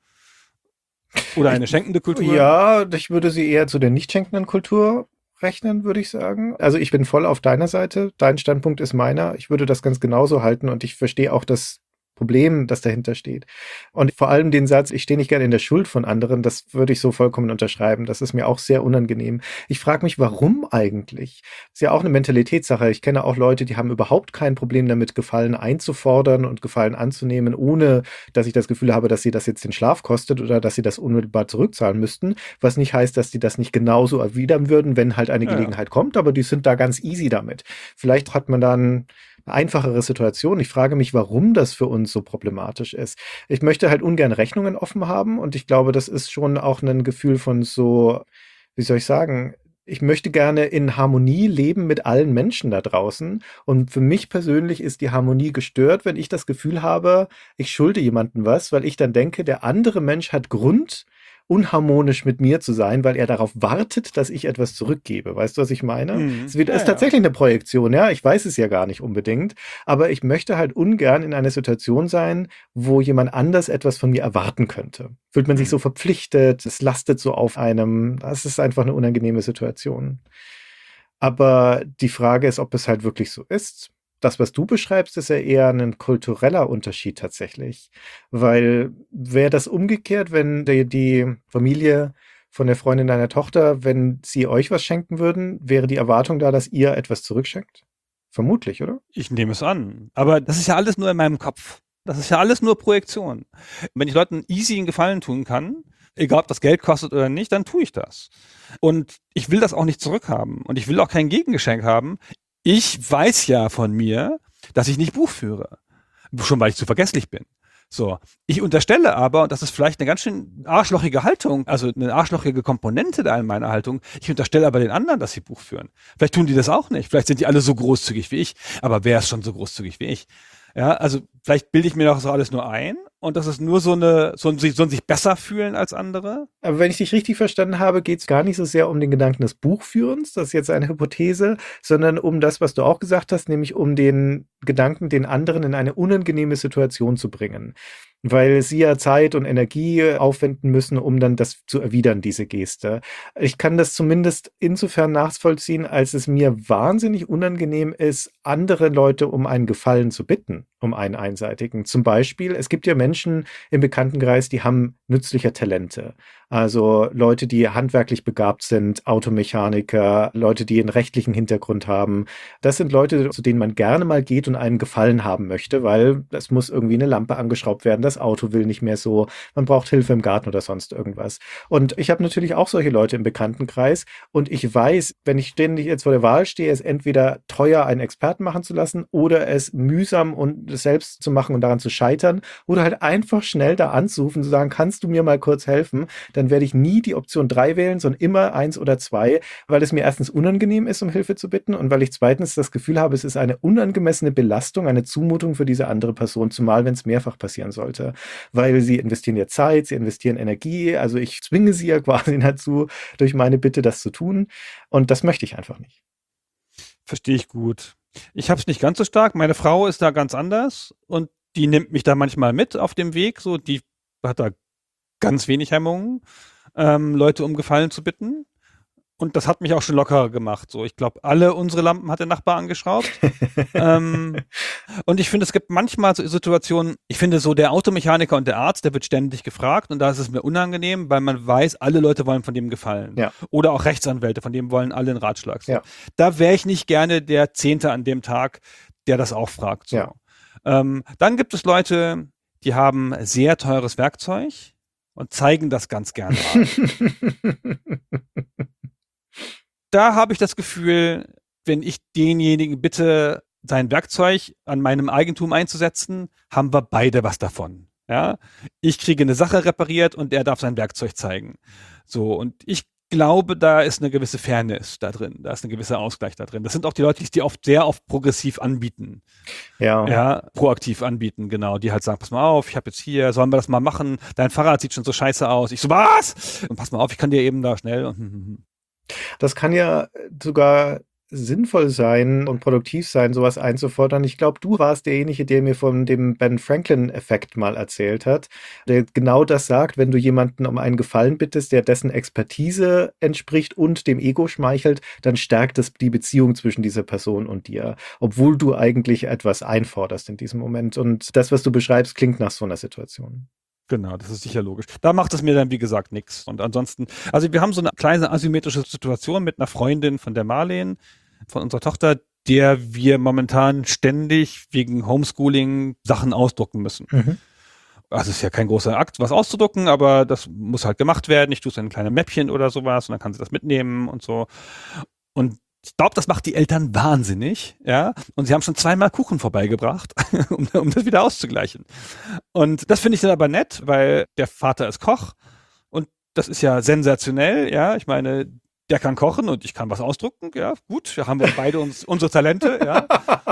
Oder eine schenkende Kultur? Ja, ich würde sie eher zu der nicht schenkenden Kultur rechnen, würde ich sagen. Also ich bin voll auf deiner Seite. Dein Standpunkt ist meiner. Ich würde das ganz genauso halten und ich verstehe auch das Problem, das dahinter steht. Und vor allem den Satz, ich stehe nicht gerne in der Schuld von anderen, das würde ich so vollkommen unterschreiben. Das ist mir auch sehr unangenehm. Ich frage mich, warum eigentlich? Ist ja auch eine Mentalitätssache. Ich kenne auch Leute, die haben überhaupt kein Problem damit, Gefallen einzufordern und Gefallen anzunehmen, ohne dass ich das Gefühl habe, dass sie das jetzt den Schlaf kostet oder dass sie das unmittelbar zurückzahlen müssten. Was nicht heißt, dass die das nicht genauso erwidern würden, wenn halt eine Gelegenheit kommt, aber die sind da ganz easy damit. Vielleicht hat man dann eine einfachere Situation. Ich frage mich, warum das für uns so problematisch ist. Ich möchte halt ungern Rechnungen offen haben und ich glaube, das ist schon auch ein Gefühl von so, wie soll ich sagen, ich möchte gerne in Harmonie leben mit allen Menschen da draußen und für mich persönlich ist die Harmonie gestört, wenn ich das Gefühl habe, ich schulde jemandem was, weil ich dann denke, der andere Mensch hat Grund, unharmonisch mit mir zu sein, weil er darauf wartet, dass ich etwas zurückgebe. Weißt du, was ich meine? Es ist tatsächlich eine Projektion, ja. Ich weiß es ja gar nicht unbedingt, aber ich möchte halt ungern in einer Situation sein, wo jemand anders etwas von mir erwarten könnte. Fühlt man sich so verpflichtet, es lastet so auf einem. Das ist einfach eine unangenehme Situation. Aber die Frage ist, ob es halt wirklich so ist. Das, was du beschreibst, ist ja eher ein kultureller Unterschied tatsächlich. Weil wäre das umgekehrt, wenn die Familie von der Freundin deiner Tochter, wenn sie euch was schenken würden, wäre die Erwartung da, dass ihr etwas zurückschenkt? Vermutlich, oder? Ich nehme es an. Aber das ist ja alles nur in meinem Kopf. Das ist ja alles nur Projektion. Wenn ich Leuten easy einen Gefallen tun kann, egal ob das Geld kostet oder nicht, dann tue ich das. Und ich will das auch nicht zurückhaben. Und ich will auch kein Gegengeschenk haben. Ich weiß ja von mir, dass ich nicht Buch führe. Schon weil ich zu vergesslich bin. So. Ich unterstelle aber, und das ist vielleicht eine ganz schön arschlochige Haltung, also eine arschlochige Komponente da in meiner Haltung, ich unterstelle aber den anderen, dass sie Buch führen. Vielleicht tun die das auch nicht. Vielleicht sind die alle so großzügig wie ich. Aber wer ist schon so großzügig wie ich? Ja, also vielleicht bilde ich mir doch so alles nur ein und das ist nur so ein sich besser fühlen als andere. Aber wenn ich dich richtig verstanden habe, geht es gar nicht so sehr um den Gedanken des Buchführens, das ist jetzt eine Hypothese, sondern um das, was du auch gesagt hast, nämlich um den Gedanken, den anderen in eine unangenehme Situation zu bringen. Weil sie ja Zeit und Energie aufwenden müssen, um dann das zu erwidern, diese Geste. Ich kann das zumindest insofern nachvollziehen, als es mir wahnsinnig unangenehm ist, andere Leute um einen Gefallen zu bitten, um einen einseitigen. Zum Beispiel, es gibt ja Menschen im Bekanntenkreis, die haben nützliche Talente. Also Leute, die handwerklich begabt sind, Automechaniker, Leute, die einen rechtlichen Hintergrund haben. Das sind Leute, zu denen man gerne mal geht und einen Gefallen haben möchte, weil es muss irgendwie eine Lampe angeschraubt werden, das Auto will nicht mehr so, man braucht Hilfe im Garten oder sonst irgendwas. Und ich habe natürlich auch solche Leute im Bekanntenkreis und ich weiß, wenn ich ständig jetzt vor der Wahl stehe, es entweder teuer einen Experten machen zu lassen oder es mühsam und selbst zu machen und daran zu scheitern oder halt einfach schnell da anzurufen, zu sagen, kannst du mir mal kurz helfen, dann dann werde ich nie die Option 3 wählen, sondern immer 1 oder 2, weil es mir erstens unangenehm ist, um Hilfe zu bitten und weil ich zweitens das Gefühl habe, es ist eine unangemessene Belastung, eine Zumutung für diese andere Person, zumal wenn es mehrfach passieren sollte. Weil sie investieren ja Zeit, sie investieren Energie, also ich zwinge sie ja quasi dazu, durch meine Bitte das zu tun und das möchte ich einfach nicht. Verstehe ich gut. Ich habe es nicht ganz so stark. Meine Frau ist da ganz anders und die nimmt mich da manchmal mit auf dem Weg. So, die hat da ganz wenig Hemmungen, Leute um Gefallen zu bitten. Und das hat mich auch schon locker gemacht. So, ich glaube, alle unsere Lampen hat der Nachbar angeschraubt. Und ich finde, es gibt manchmal so Situationen, ich finde so, der Automechaniker und der Arzt, der wird ständig gefragt und da ist es mir unangenehm, weil man weiß, alle Leute wollen von dem gefallen. Ja. Oder auch Rechtsanwälte, von dem wollen alle einen Ratschlag. So. Ja. Da wäre ich nicht gerne der Zehnte an dem Tag, der das auch fragt. So. Ja. Dann gibt es Leute, die haben sehr teures Werkzeug und zeigen das ganz gerne mal. Da habe ich das Gefühl, wenn ich denjenigen bitte, sein Werkzeug an meinem Eigentum einzusetzen, haben wir beide was davon. Ja? Ich kriege eine Sache repariert und er darf sein Werkzeug zeigen. So, und ich glaube, da ist eine gewisse Fairness da drin, da ist ein gewisser Ausgleich da drin. Das sind auch die Leute, die oft sehr oft progressiv anbieten. Ja, proaktiv anbieten, genau. Die halt sagen, pass mal auf, ich habe jetzt hier, sollen wir das mal machen? Dein Fahrrad sieht schon so scheiße aus. Ich so, was? Und pass mal auf, ich kann dir eben da schnell. Das kann ja sogar sinnvoll sein und produktiv sein, sowas einzufordern. Ich glaube, du warst derjenige, der mir von dem Ben Franklin-Effekt mal erzählt hat, der genau das sagt, wenn du jemanden um einen Gefallen bittest, der dessen Expertise entspricht und dem Ego schmeichelt, dann stärkt es die Beziehung zwischen dieser Person und dir, obwohl du eigentlich etwas einforderst in diesem Moment. Und das, was du beschreibst, klingt nach so einer Situation. Genau, das ist sicher logisch. Da macht es mir dann, wie gesagt, nichts. Und ansonsten, also wir haben so eine kleine asymmetrische Situation mit einer Freundin von der Marleen, von unserer Tochter, der wir momentan ständig wegen Homeschooling Sachen ausdrucken müssen. Mhm. Also es ist ja kein großer Akt, was auszudrucken, aber das muss halt gemacht werden. Ich tue es in ein kleines Mäppchen oder sowas und dann kann sie das mitnehmen und so. Und ich glaube, das macht die Eltern wahnsinnig, ja. Und sie haben schon 2-mal Kuchen vorbeigebracht, um das wieder auszugleichen. Und das finde ich dann aber nett, weil der Vater ist Koch und das ist ja sensationell, ja. Ich meine, der kann kochen und ich kann was ausdrucken, ja. Gut, wir haben beide unsere Talente, ja.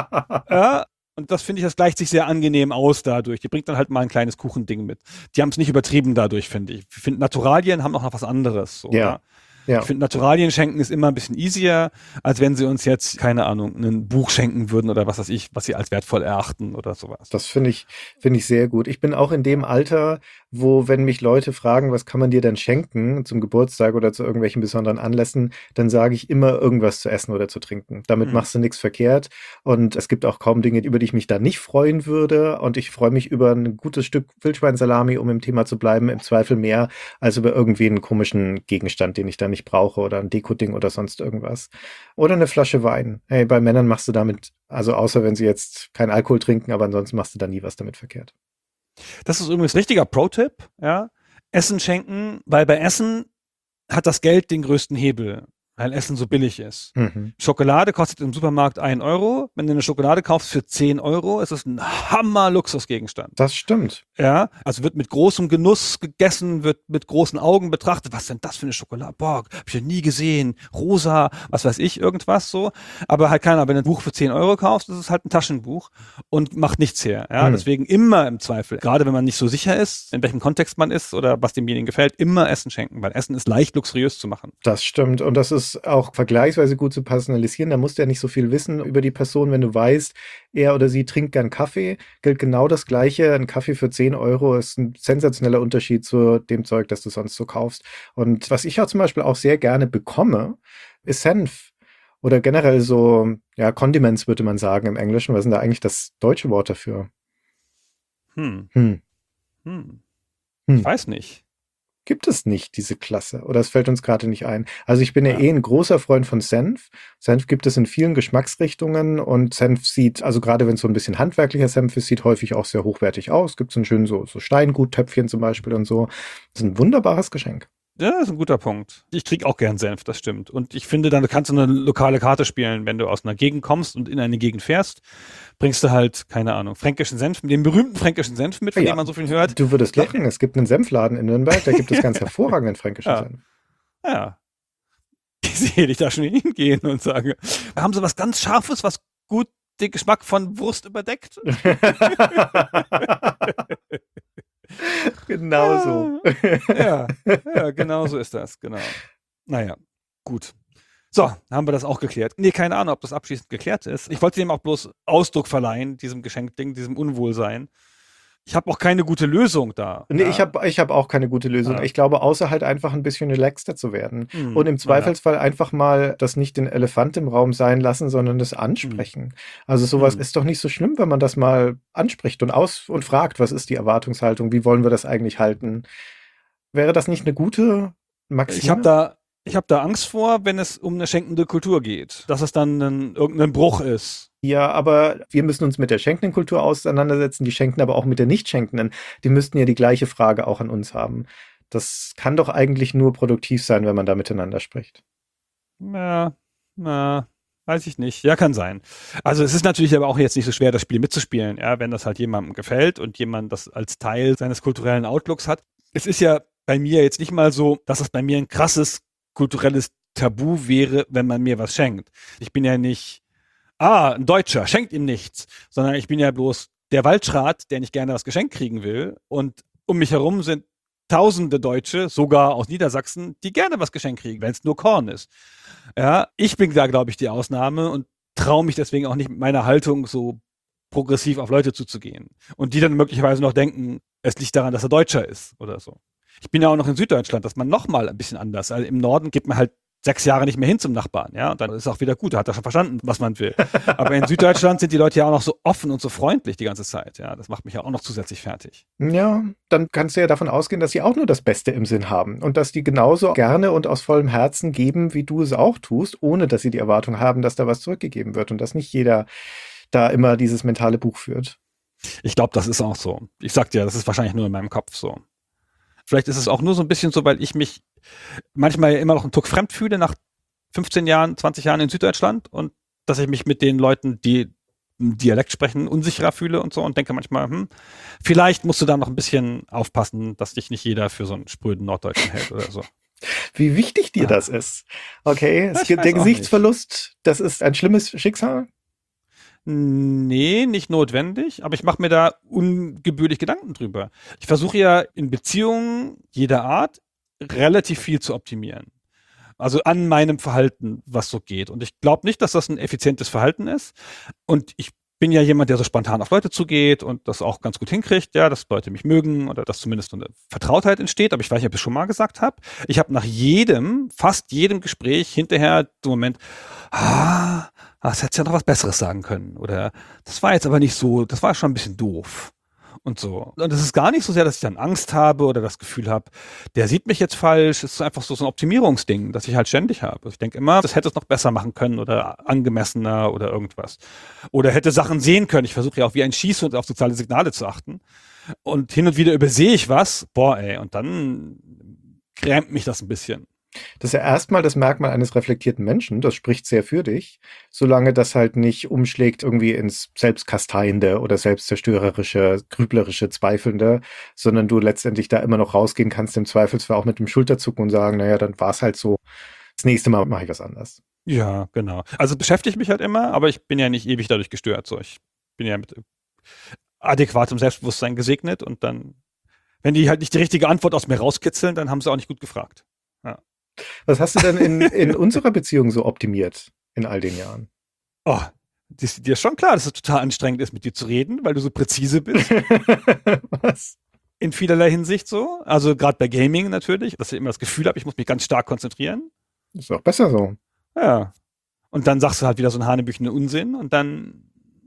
Ja. Und das finde ich, das gleicht sich sehr angenehm aus dadurch. Die bringt dann halt mal ein kleines Kuchending mit. Die haben es nicht übertrieben dadurch, finde ich. Ich finde, Naturalien haben auch noch was anderes. So, ja. Ja. Ich finde, Naturalien schenken ist immer ein bisschen easier, als wenn sie uns jetzt, keine Ahnung, ein Buch schenken würden oder was weiß ich, was sie als wertvoll erachten oder sowas. Das finde ich sehr gut. Ich bin auch in dem Alter, wo, wenn mich Leute fragen, was kann man dir denn schenken zum Geburtstag oder zu irgendwelchen besonderen Anlässen, dann sage ich immer irgendwas zu essen oder zu trinken. Damit machst du nichts verkehrt und es gibt auch kaum Dinge, über die ich mich da nicht freuen würde und ich freue mich über ein gutes Stück Wildschweinsalami, um im Thema zu bleiben, im Zweifel mehr als über irgendwie einen komischen Gegenstand, den ich da nicht brauche oder ein Dekoding oder sonst irgendwas. Oder eine Flasche Wein. Hey, bei Männern machst du damit, also außer wenn sie jetzt keinen Alkohol trinken, aber ansonsten machst du da nie was damit verkehrt. Das ist übrigens richtiger Pro-Tipp, ja. Essen schenken, weil bei Essen hat das Geld den größten Hebel, weil Essen so billig ist. Mhm. Schokolade kostet im Supermarkt 1 Euro. Wenn du eine Schokolade kaufst für 10 Euro, ist es ein Hammer-Luxusgegenstand. Das stimmt. Ja, also wird mit großem Genuss gegessen, wird mit großen Augen betrachtet. Was denn das für eine Schokolade? Boah, hab ich ja nie gesehen. Rosa, was weiß ich, irgendwas so. Aber halt keiner, wenn du ein Buch für 10 Euro kaufst, ist es halt ein Taschenbuch und macht nichts her. Ja, deswegen immer im Zweifel, gerade wenn man nicht so sicher ist, in welchem Kontext man ist oder was demjenigen gefällt, immer Essen schenken, weil Essen ist leicht luxuriös zu machen. Das stimmt. Und das ist auch vergleichsweise gut zu personalisieren. Da musst du ja nicht so viel wissen über die Person, wenn du weißt, er oder sie trinkt gern Kaffee, gilt genau das Gleiche. Ein Kaffee für 10 Euro ist ein sensationeller Unterschied zu dem Zeug, das du sonst so kaufst. Und was ich auch zum Beispiel auch sehr gerne bekomme, ist Senf. Oder generell so, ja, Condiments würde man sagen im Englischen. Was ist denn da eigentlich das deutsche Wort dafür? Ich weiß nicht. Gibt es nicht, diese Klasse. Oder es fällt uns gerade nicht ein. Also ich bin ja ein großer Freund von Senf. Senf gibt es in vielen Geschmacksrichtungen und Senf sieht, also gerade wenn es so ein bisschen handwerklicher Senf ist, sieht häufig auch sehr hochwertig aus. Gibt es ein schön so Steinguttöpfchen zum Beispiel und so. Das ist ein wunderbares Geschenk. Ja, das ist ein guter Punkt. Ich krieg auch gern Senf, das stimmt. Und ich finde, dann kannst du eine lokale Karte spielen, wenn du aus einer Gegend kommst und in eine Gegend fährst, bringst du halt, keine Ahnung, fränkischen Senf, den berühmten fränkischen Senf mit, von dem man so viel hört. Du würdest lachen, es gibt einen Senfladen in Nürnberg, da gibt es ganz hervorragenden fränkischen Ja. Senf. Ja. Ich sehe dich da schon hingehen und sage, haben sie was ganz Scharfes, was gut den Geschmack von Wurst überdeckt? Genau so. Ja, genau so ist das, genau. Naja, gut. So, haben wir das auch geklärt. Nee, keine Ahnung, ob das abschließend geklärt ist. Ich wollte dem auch bloß Ausdruck verleihen, diesem Geschenkding, diesem Unwohlsein. Ich habe auch keine gute Lösung da. Nee, ja. ich hab auch keine gute Lösung. Ja. Ich glaube, außer halt einfach ein bisschen relaxter zu werden. Und im Zweifelsfall einfach mal das nicht den Elefant im Raum sein lassen, sondern das ansprechen. Also sowas ist doch nicht so schlimm, wenn man das mal anspricht und fragt, was ist die Erwartungshaltung, wie wollen wir das eigentlich halten? Wäre das nicht eine gute Maxime? Ich hab da Angst vor, wenn es um eine schenkende Kultur geht, dass es dann irgendein Bruch ist. Ja, aber wir müssen uns mit der schenkenden Kultur auseinandersetzen, die schenken aber auch mit der nicht schenkenden. Die müssten ja die gleiche Frage auch an uns haben. Das kann doch eigentlich nur produktiv sein, wenn man da miteinander spricht. Ja, weiß ich nicht. Ja, kann sein. Also es ist natürlich aber auch jetzt nicht so schwer, das Spiel mitzuspielen, ja, wenn das halt jemandem gefällt und jemand das als Teil seines kulturellen Outlooks hat. Es ist ja bei mir jetzt nicht mal so, dass es bei mir ein krasses kulturelles Tabu wäre, wenn man mir was schenkt. Ich bin ja nicht, ein Deutscher, schenkt ihm nichts, sondern ich bin ja bloß der Waldschrat, der nicht gerne was geschenkt kriegen will. Und um mich herum sind tausende Deutsche, sogar aus Niedersachsen, die gerne was geschenkt kriegen, wenn es nur Korn ist. Ja, ich bin da, glaube ich, die Ausnahme und traue mich deswegen auch nicht mit meiner Haltung so progressiv auf Leute zuzugehen. Und die dann möglicherweise noch denken, es liegt daran, dass er Deutscher ist oder so. Ich bin ja auch noch in Süddeutschland, das ist man noch mal ein bisschen anders. Also im Norden geht man halt 6 Jahre nicht mehr hin zum Nachbarn, ja, und dann ist es auch wieder gut, da hat er schon verstanden, was man will. Aber in Süddeutschland sind die Leute ja auch noch so offen und so freundlich die ganze Zeit, ja, das macht mich ja auch noch zusätzlich fertig. Ja, dann kannst du ja davon ausgehen, dass sie auch nur das Beste im Sinn haben und dass die genauso gerne und aus vollem Herzen geben, wie du es auch tust, ohne dass sie die Erwartung haben, dass da was zurückgegeben wird und dass nicht jeder da immer dieses mentale Buch führt. Ich glaube, das ist auch so. Ich sag dir, das ist wahrscheinlich nur in meinem Kopf so. Vielleicht ist es auch nur so ein bisschen so, weil ich mich manchmal immer noch einen Tuck fremd fühle nach 15 Jahren, 20 Jahren in Süddeutschland und dass ich mich mit den Leuten, die Dialekt sprechen, unsicherer fühle und so und denke manchmal, vielleicht musst du da noch ein bisschen aufpassen, dass dich nicht jeder für so einen spröden Norddeutschen hält oder so. Wie wichtig dir das ist. Okay, der Gesichtsverlust, das ist ein schlimmes Schicksal? Nee, nicht notwendig, aber ich mache mir da ungebührlich Gedanken drüber. Ich versuche ja in Beziehungen jeder Art relativ viel zu optimieren. Also an meinem Verhalten, was so geht. Und ich glaube nicht, dass das ein effizientes Verhalten ist. Und ich bin ja jemand, der so spontan auf Leute zugeht und das auch ganz gut hinkriegt, ja, dass Leute mich mögen oder dass zumindest so eine Vertrautheit entsteht. Aber ich weiß nicht, ob ich es schon mal gesagt habe. Ich habe nach fast jedem Gespräch hinterher so einen Moment, das hättest ja noch was Besseres sagen können. Oder das war jetzt aber nicht so, das war schon ein bisschen doof. Und so. Und es ist gar nicht so sehr, dass ich dann Angst habe oder das Gefühl habe, der sieht mich jetzt falsch. Es ist einfach so ein Optimierungsding, das ich halt ständig habe. Ich denke immer, das hätte es noch besser machen können oder angemessener oder irgendwas. Oder hätte Sachen sehen können. Ich versuche ja auch wie ein Schießhund auf soziale Signale zu achten. Und hin und wieder übersehe ich was. Und dann grämt mich das ein bisschen. Das ist ja erstmal das Merkmal eines reflektierten Menschen. Das spricht sehr für dich, solange das halt nicht umschlägt irgendwie ins Selbstkasteiende oder selbstzerstörerische, grüblerische, zweifelnde, sondern du letztendlich da immer noch rausgehen kannst, im Zweifelsfall auch mit dem Schulterzucken und sagen, naja, dann war es halt so. Das nächste Mal mache ich was anders. Ja, genau. Also beschäftige ich mich halt immer, aber ich bin ja nicht ewig dadurch gestört. So, ich bin ja mit adäquatem Selbstbewusstsein gesegnet und dann, wenn die halt nicht die richtige Antwort aus mir rauskitzeln, dann haben sie auch nicht gut gefragt. Ja. Was hast du denn in unserer Beziehung so optimiert in all den Jahren? Oh, dir ist schon klar, dass es total anstrengend ist, mit dir zu reden, weil du so präzise bist. Was? In vielerlei Hinsicht so. Also gerade bei Gaming natürlich, dass ich immer das Gefühl habe, ich muss mich ganz stark konzentrieren. Ist auch besser so. Ja. Und dann sagst du halt wieder so einen hanebüchenden Unsinn und dann.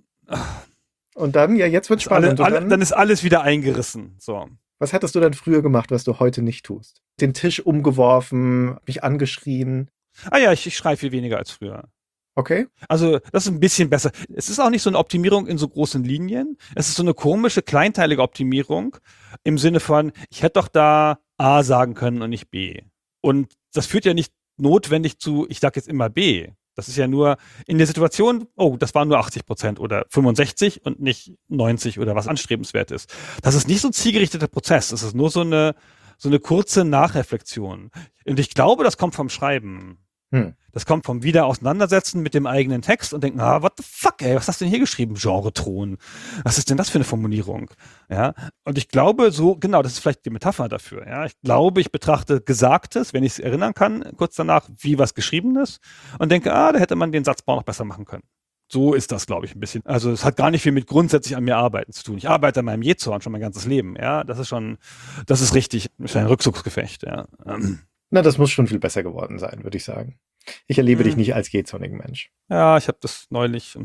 Und dann, ja, jetzt wird spannend. Dann ist alles wieder eingerissen. So. Was hättest du denn früher gemacht, was du heute nicht tust? Den Tisch umgeworfen, mich angeschrien? Ja, ich schreie viel weniger als früher. Okay. Also, das ist ein bisschen besser. Es ist auch nicht so eine Optimierung in so großen Linien. Es ist so eine komische, kleinteilige Optimierung im Sinne von, ich hätte doch da A sagen können und nicht B. Und das führt ja nicht notwendig zu, ich sage jetzt immer B. Das ist ja nur in der Situation, oh, das waren nur 80% oder 65 und nicht 90 oder was anstrebenswert ist. Das ist nicht so ein zielgerichteter Prozess. Das ist nur so eine kurze Nachreflexion. Und ich glaube, das kommt vom Schreiben. Das kommt vom Wiederauseinandersetzen mit dem eigenen Text und denken, what the fuck, ey, was hast du denn hier geschrieben? Genre-Thron. Was ist denn das für eine Formulierung? Ja, und ich glaube so, genau, das ist vielleicht die Metapher dafür. Ja, ich glaube, ich betrachte Gesagtes, wenn ich es erinnern kann, kurz danach, wie was Geschriebenes und denke, da hätte man den Satzbau noch besser machen können. So ist das, glaube ich, ein bisschen. Also es hat gar nicht viel mit grundsätzlich an mir arbeiten zu tun. Ich arbeite an meinem Jezorn schon mein ganzes Leben. Ja, das ist richtig. Das ist ein Rückzugsgefecht. Ja. Na, das muss schon viel besser geworden sein, würde ich sagen. Ich erlebe dich nicht als jähzornigen Mensch. Ja, ich habe das neulich,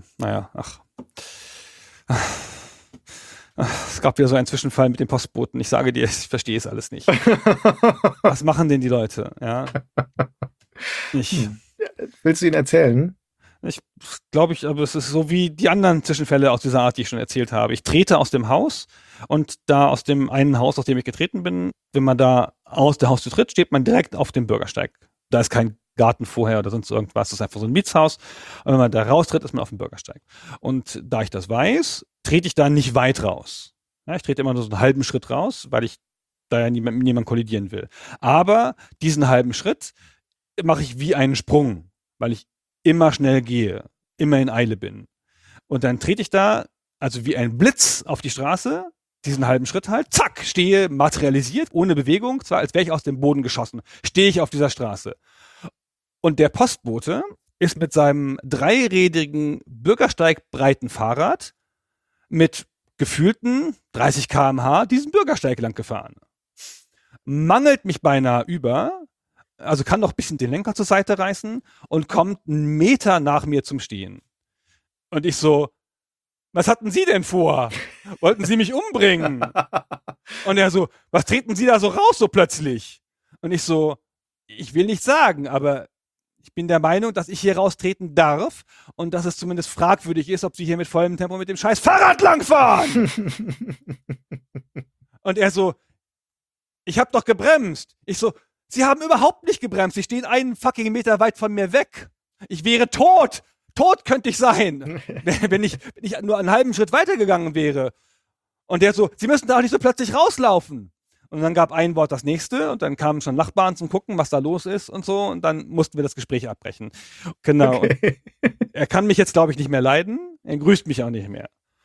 es gab wieder so einen Zwischenfall mit dem Postboten. Ich sage dir, ich verstehe es alles nicht. Was machen denn die Leute? Ja. Willst du ihn erzählen? Ich glaube, aber es ist so wie die anderen Zwischenfälle aus dieser Art, die ich schon erzählt habe. Ich trete aus dem Haus und da aus dem einen Haus, aus dem ich getreten bin, wenn man da aus der Haustür tritt, steht man direkt auf dem Bürgersteig. Da ist kein Garten vorher oder sonst irgendwas. Das ist einfach so ein Mietshaus. Und wenn man da raustritt, ist man auf dem Bürgersteig. Und da ich das weiß, trete ich da nicht weit raus. Ja, ich trete immer nur so einen halben Schritt raus, weil ich da ja mit niemandem kollidieren will. Aber diesen halben Schritt mache ich wie einen Sprung, weil ich immer schnell gehe, immer in Eile bin. Und dann trete ich da, also wie ein Blitz auf die Straße, diesen halben Schritt halt, zack, stehe materialisiert, ohne Bewegung, zwar als wäre ich aus dem Boden geschossen, stehe ich auf dieser Straße. Und der Postbote ist mit seinem dreirädrigen bürgersteigbreiten Fahrrad mit gefühlten 30 km/h diesen Bürgersteig lang gefahren. Mangelt mich beinahe über, also kann noch ein bisschen den Lenker zur Seite reißen und kommt einen Meter nach mir zum Stehen. Und ich so, was hatten Sie denn vor? Wollten Sie mich umbringen? Und er so, was treten Sie da so raus so plötzlich? Und ich so, ich will nicht sagen, aber ich bin der Meinung, dass ich hier raustreten darf und dass es zumindest fragwürdig ist, ob Sie hier mit vollem Tempo mit dem scheiß Fahrrad langfahren. Und er so, ich habe doch gebremst. Ich so, Sie haben überhaupt nicht gebremst. Sie stehen einen fucking Meter weit von mir weg. Ich wäre tot. Tot könnte ich sein, wenn ich nur einen halben Schritt weitergegangen wäre. Und der so, Sie müssen da auch nicht so plötzlich rauslaufen. Und dann gab ein Wort das nächste und dann kamen schon Nachbarn zum Gucken, was da los ist und so. Und dann mussten wir das Gespräch abbrechen. Genau. Okay. Und er kann mich jetzt, glaube ich, nicht mehr leiden. Er grüßt mich auch nicht mehr.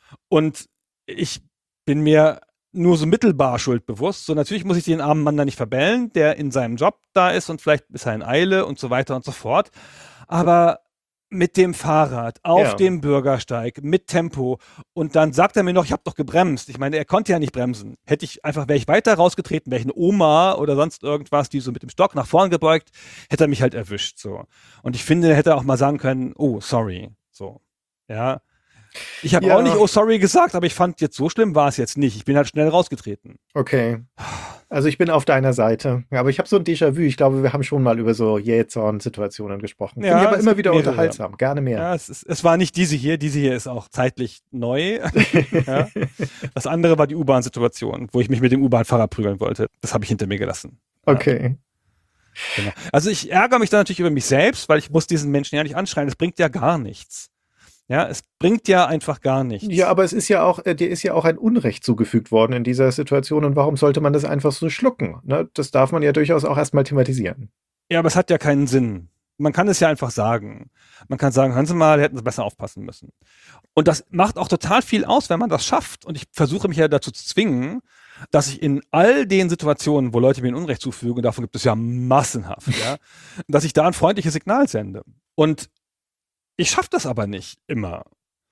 Und ich bin mir nur so mittelbar schuldbewusst. So natürlich muss ich den armen Mann da nicht verbellen, der in seinem Job da ist und vielleicht ist er in Eile und so weiter und so fort. Aber mit dem Fahrrad auf dem Bürgersteig mit Tempo und dann sagt er mir noch, ich habe doch gebremst. Ich meine, er konnte ja nicht bremsen. Wäre ich weiter rausgetreten, wäre ich eine Oma oder sonst irgendwas, die so mit dem Stock nach vorn gebeugt, hätte er mich halt erwischt. So. Und ich finde, er hätte auch mal sagen können, oh, sorry. So. Ja. Ich habe auch nicht oh, sorry gesagt, aber ich fand, jetzt so schlimm war es jetzt nicht. Ich bin halt schnell rausgetreten. Okay. Also ich bin auf deiner Seite. Ja, aber ich habe so ein Déjà-vu. Ich glaube, wir haben schon mal über so Jähzorn-Situationen gesprochen. Ja, finde ich aber immer wieder unterhaltsam. Gerne mehr. Ja, es war nicht diese hier. Diese hier ist auch zeitlich neu. Ja. Das andere war die U-Bahn-Situation, wo ich mich mit dem U-Bahn-Fahrer prügeln wollte. Das habe ich hinter mir gelassen. Okay. Genau. Also ich ärgere mich dann natürlich über mich selbst, weil ich muss diesen Menschen ja nicht anschreien. Das bringt ja gar nichts. Ja, es bringt ja einfach gar nichts. Ja, aber es ist ja auch, dir ist ja auch ein Unrecht zugefügt worden in dieser Situation und warum sollte man das einfach so schlucken? Ne? Das darf man ja durchaus auch erstmal thematisieren. Ja, aber es hat ja keinen Sinn. Man kann es ja einfach sagen. Man kann sagen, hören Sie mal, hätten Sie besser aufpassen müssen. Und das macht auch total viel aus, wenn man das schafft. Und ich versuche mich ja dazu zu zwingen, dass ich in all den Situationen, wo Leute mir ein Unrecht zufügen, und davon gibt es ja massenhaft, ja, dass ich da ein freundliches Signal sende. Und ich schaffe das aber nicht immer.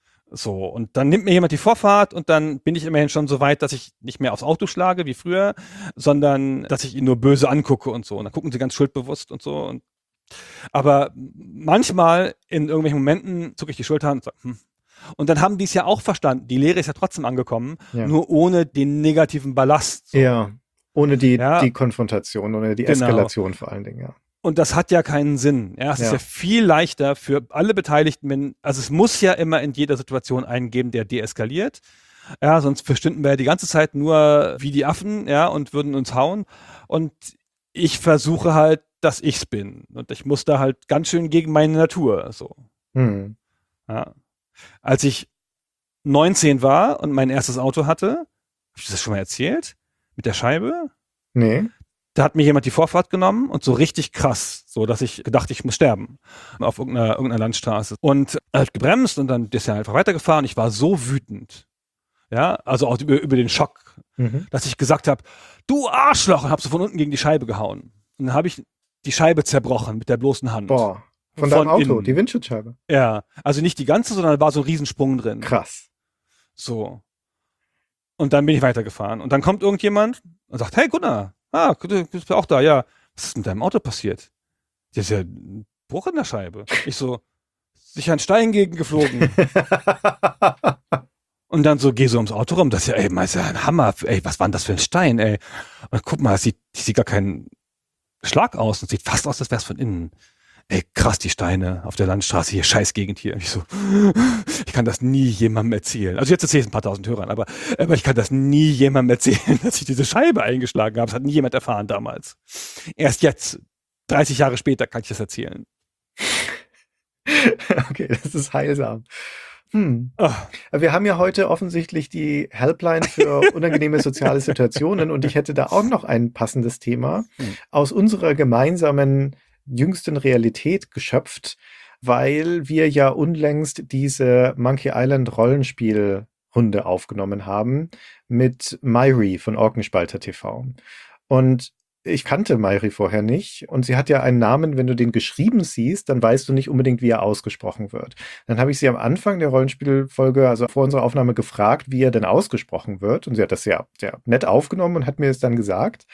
So, und dann nimmt mir jemand die Vorfahrt und dann bin ich immerhin schon so weit, dass ich nicht mehr aufs Auto schlage wie früher, sondern dass ich ihn nur böse angucke und so. Und dann gucken sie ganz schuldbewusst und so. Aber manchmal in irgendwelchen Momenten zucke ich die Schulter und sage, Und dann haben die es ja auch verstanden. Die Lehre ist ja trotzdem angekommen, nur ohne den negativen Ballast. So. Ja, ohne die Konfrontation, ohne die Eskalation vor allen Dingen, ja. Und das hat ja keinen Sinn. Ja, es ist ja viel leichter für alle Beteiligten, also es muss ja immer in jeder Situation einen geben, der deeskaliert. Ja, sonst verstünden wir ja die ganze Zeit nur wie die Affen, ja, und würden uns hauen. Und ich versuche halt, dass ich's bin. Und ich muss da halt ganz schön gegen meine Natur. So. Hm. Ja. Als ich 19 war und mein erstes Auto hatte, habe ich das schon mal erzählt? Mit der Scheibe? Nee. Da hat mir jemand die Vorfahrt genommen und so richtig krass, so dass ich gedacht, ich muss sterben auf irgendeiner Landstraße. Und er hat gebremst und dann ist er einfach weitergefahren. Ich war so wütend. Ja, also auch über den Schock, dass ich gesagt habe, du Arschloch, und habe so von unten gegen die Scheibe gehauen. Und dann habe ich die Scheibe zerbrochen mit der bloßen Hand. Boah, von deinem Auto, innen. die Windschutzscheibe. Ja, also nicht die ganze, sondern da war so ein Riesensprung drin. Krass. So. Und dann bin ich weitergefahren. Und dann kommt irgendjemand und sagt, hey Gunnar, du bist auch da, ja. Was ist mit deinem Auto passiert? Das ist ja ein Bruch in der Scheibe. Ich so, sicher ein Stein gegengeflogen. Und dann so, geh so ums Auto rum, das ist ja, ey, ist ja ein Hammer, ey, was war denn das für ein Stein, ey? Und guck mal, die sieht gar keinen Schlag aus und sieht fast aus, als wär's von innen. Ey, krass, die Steine auf der Landstraße hier, scheiß Gegend hier. Ich so, ich kann das nie jemandem erzählen. Also jetzt erzähle ich es ein paar tausend Hörern, aber ich kann das nie jemandem erzählen, dass ich diese Scheibe eingeschlagen habe. Das hat nie jemand erfahren damals. Erst jetzt, 30 Jahre später, kann ich das erzählen. Okay, das ist heilsam. Wir haben ja heute offensichtlich die Helpline für unangenehme soziale Situationen und ich hätte da auch noch ein passendes Thema aus unserer gemeinsamen jüngsten Realität geschöpft, weil wir ja unlängst diese Monkey Island Rollenspielrunde aufgenommen haben mit Mairi von Orkenspalter TV. Und ich kannte Mairi vorher nicht und sie hat ja einen Namen, wenn du den geschrieben siehst, dann weißt du nicht unbedingt, wie er ausgesprochen wird. Dann habe ich sie am Anfang der Rollenspielfolge, also vor unserer Aufnahme, gefragt, wie er denn ausgesprochen wird und sie hat das sehr, sehr nett aufgenommen und hat mir es dann gesagt.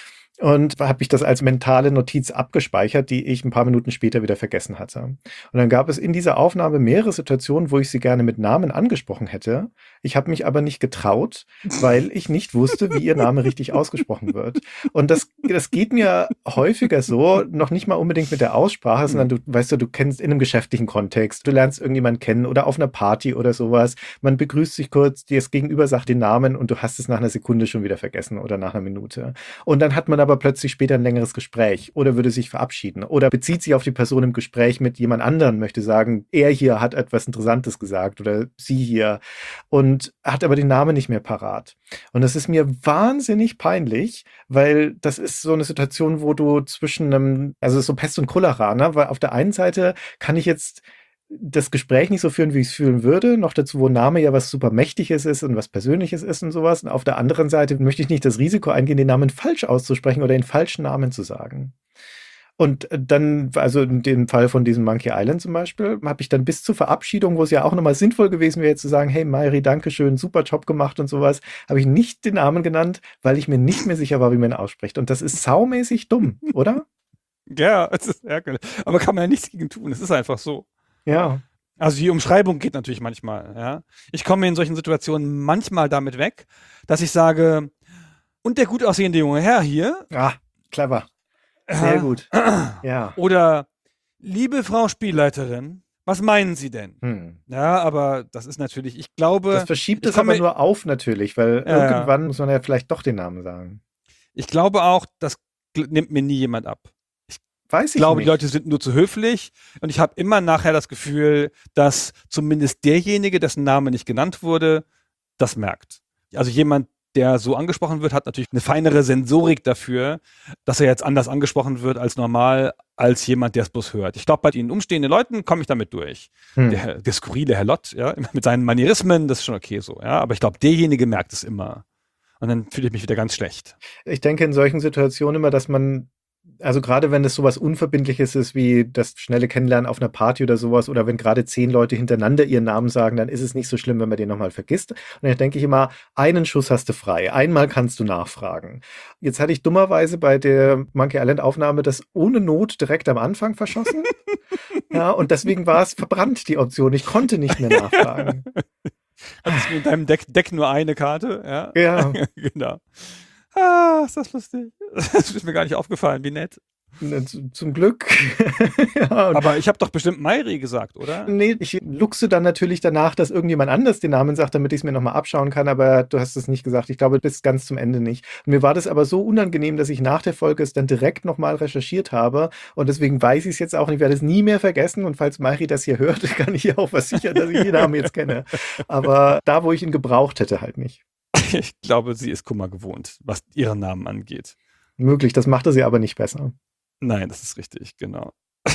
Und habe ich das als mentale Notiz abgespeichert, die ich ein paar Minuten später wieder vergessen hatte. Und dann gab es in dieser Aufnahme mehrere Situationen, wo ich sie gerne mit Namen angesprochen hätte. Ich habe mich aber nicht getraut, weil ich nicht wusste, wie ihr Name richtig ausgesprochen wird. Und das geht mir häufiger so, noch nicht mal unbedingt mit der Aussprache, sondern du weißt du kennst in einem geschäftlichen Kontext, du lernst irgendjemanden kennen oder auf einer Party oder sowas. Man begrüßt sich kurz, dir das Gegenüber sagt den Namen und du hast es nach einer Sekunde schon wieder vergessen oder nach einer Minute. Und dann hat man aber plötzlich später ein längeres Gespräch oder würde sich verabschieden oder bezieht sich auf die Person im Gespräch mit jemand anderem, möchte sagen, er hier hat etwas Interessantes gesagt oder sie hier und hat aber den Namen nicht mehr parat. Und das ist mir wahnsinnig peinlich, weil das ist so eine Situation, wo du zwischen einem, also so Pest und Cholera, ne? Weil auf der einen Seite kann ich jetzt das Gespräch nicht so führen, wie ich es führen würde. Noch dazu, wo Name ja was super Mächtiges ist und was Persönliches ist und sowas. Und auf der anderen Seite möchte ich nicht das Risiko eingehen, den Namen falsch auszusprechen oder den falschen Namen zu sagen. Und dann, also in dem Fall von diesem Monkey Island zum Beispiel, habe ich dann bis zur Verabschiedung, wo es ja auch nochmal sinnvoll gewesen wäre, zu sagen, hey Mairi, Dankeschön, super Job gemacht und sowas, habe ich nicht den Namen genannt, weil ich mir nicht mehr sicher war, wie man ihn ausspricht. Und das ist saumäßig dumm, oder? Ja, es ist ärgerlich. Aber kann man ja nichts gegen tun. Es ist einfach so. Ja. Also die Umschreibung geht natürlich manchmal, ja. Ich komme in solchen Situationen manchmal damit weg, dass ich sage, und der gut aussehende junge Herr hier. Ah, clever. Sehr gut. Ja. Oder, liebe Frau Spielleiterin, was meinen Sie denn? Ja, aber das ist natürlich, ich glaube. Das verschiebt es aber nur auf natürlich, weil irgendwann muss man ja vielleicht doch den Namen sagen. Ich glaube auch, das nimmt mir nie jemand ab. Ich glaube, die Leute sind nur zu höflich und ich habe immer nachher das Gefühl, dass zumindest derjenige, dessen Name nicht genannt wurde, das merkt. Also jemand, der so angesprochen wird, hat natürlich eine feinere Sensorik dafür, dass er jetzt anders angesprochen wird als normal, als jemand, der es bloß hört. Ich glaube, bei den umstehenden Leuten komme ich damit durch. Der skurrile Herr Lott, ja, mit seinen Manierismen, das ist schon okay so, ja. Aber ich glaube, derjenige merkt es immer. Und dann fühle ich mich wieder ganz schlecht. Ich denke in solchen Situationen immer, dass man, also gerade wenn es sowas Unverbindliches ist wie das schnelle Kennenlernen auf einer Party oder sowas oder wenn gerade 10 Leute hintereinander ihren Namen sagen, dann ist es nicht so schlimm, wenn man den nochmal vergisst. Und dann denke ich immer, einen Schuss hast du frei, einmal kannst du nachfragen. Jetzt hatte ich dummerweise bei der Monkey Island Aufnahme das ohne Not direkt am Anfang verschossen. Ja, und deswegen war es verbrannt, die Option. Ich konnte nicht mehr nachfragen. Hattest du in deinem Deck nur eine Karte? Ja. Ja. Genau. Ah, ist das lustig. Das ist mir gar nicht aufgefallen, wie nett. Zum Glück. Ja, Aber ich habe doch bestimmt Mairi gesagt, oder? nee, ich luchse dann natürlich danach, dass irgendjemand anders den Namen sagt, damit ich es mir nochmal abschauen kann, aber du hast es nicht gesagt. Ich glaube, bis ganz zum Ende nicht. Und mir war das aber so unangenehm, dass ich nach der Folge es dann direkt nochmal recherchiert habe und deswegen weiß ich es jetzt auch und ich werde es nie mehr vergessen und falls Mairi das hier hört, kann ich ihr auch versichern, dass ich den Namen jetzt kenne. Aber da, wo ich ihn gebraucht hätte, halt nicht. Ich glaube, sie ist Kummer gewohnt, was ihren Namen angeht. Möglich, das machte sie aber nicht besser. Nein, das ist richtig, genau.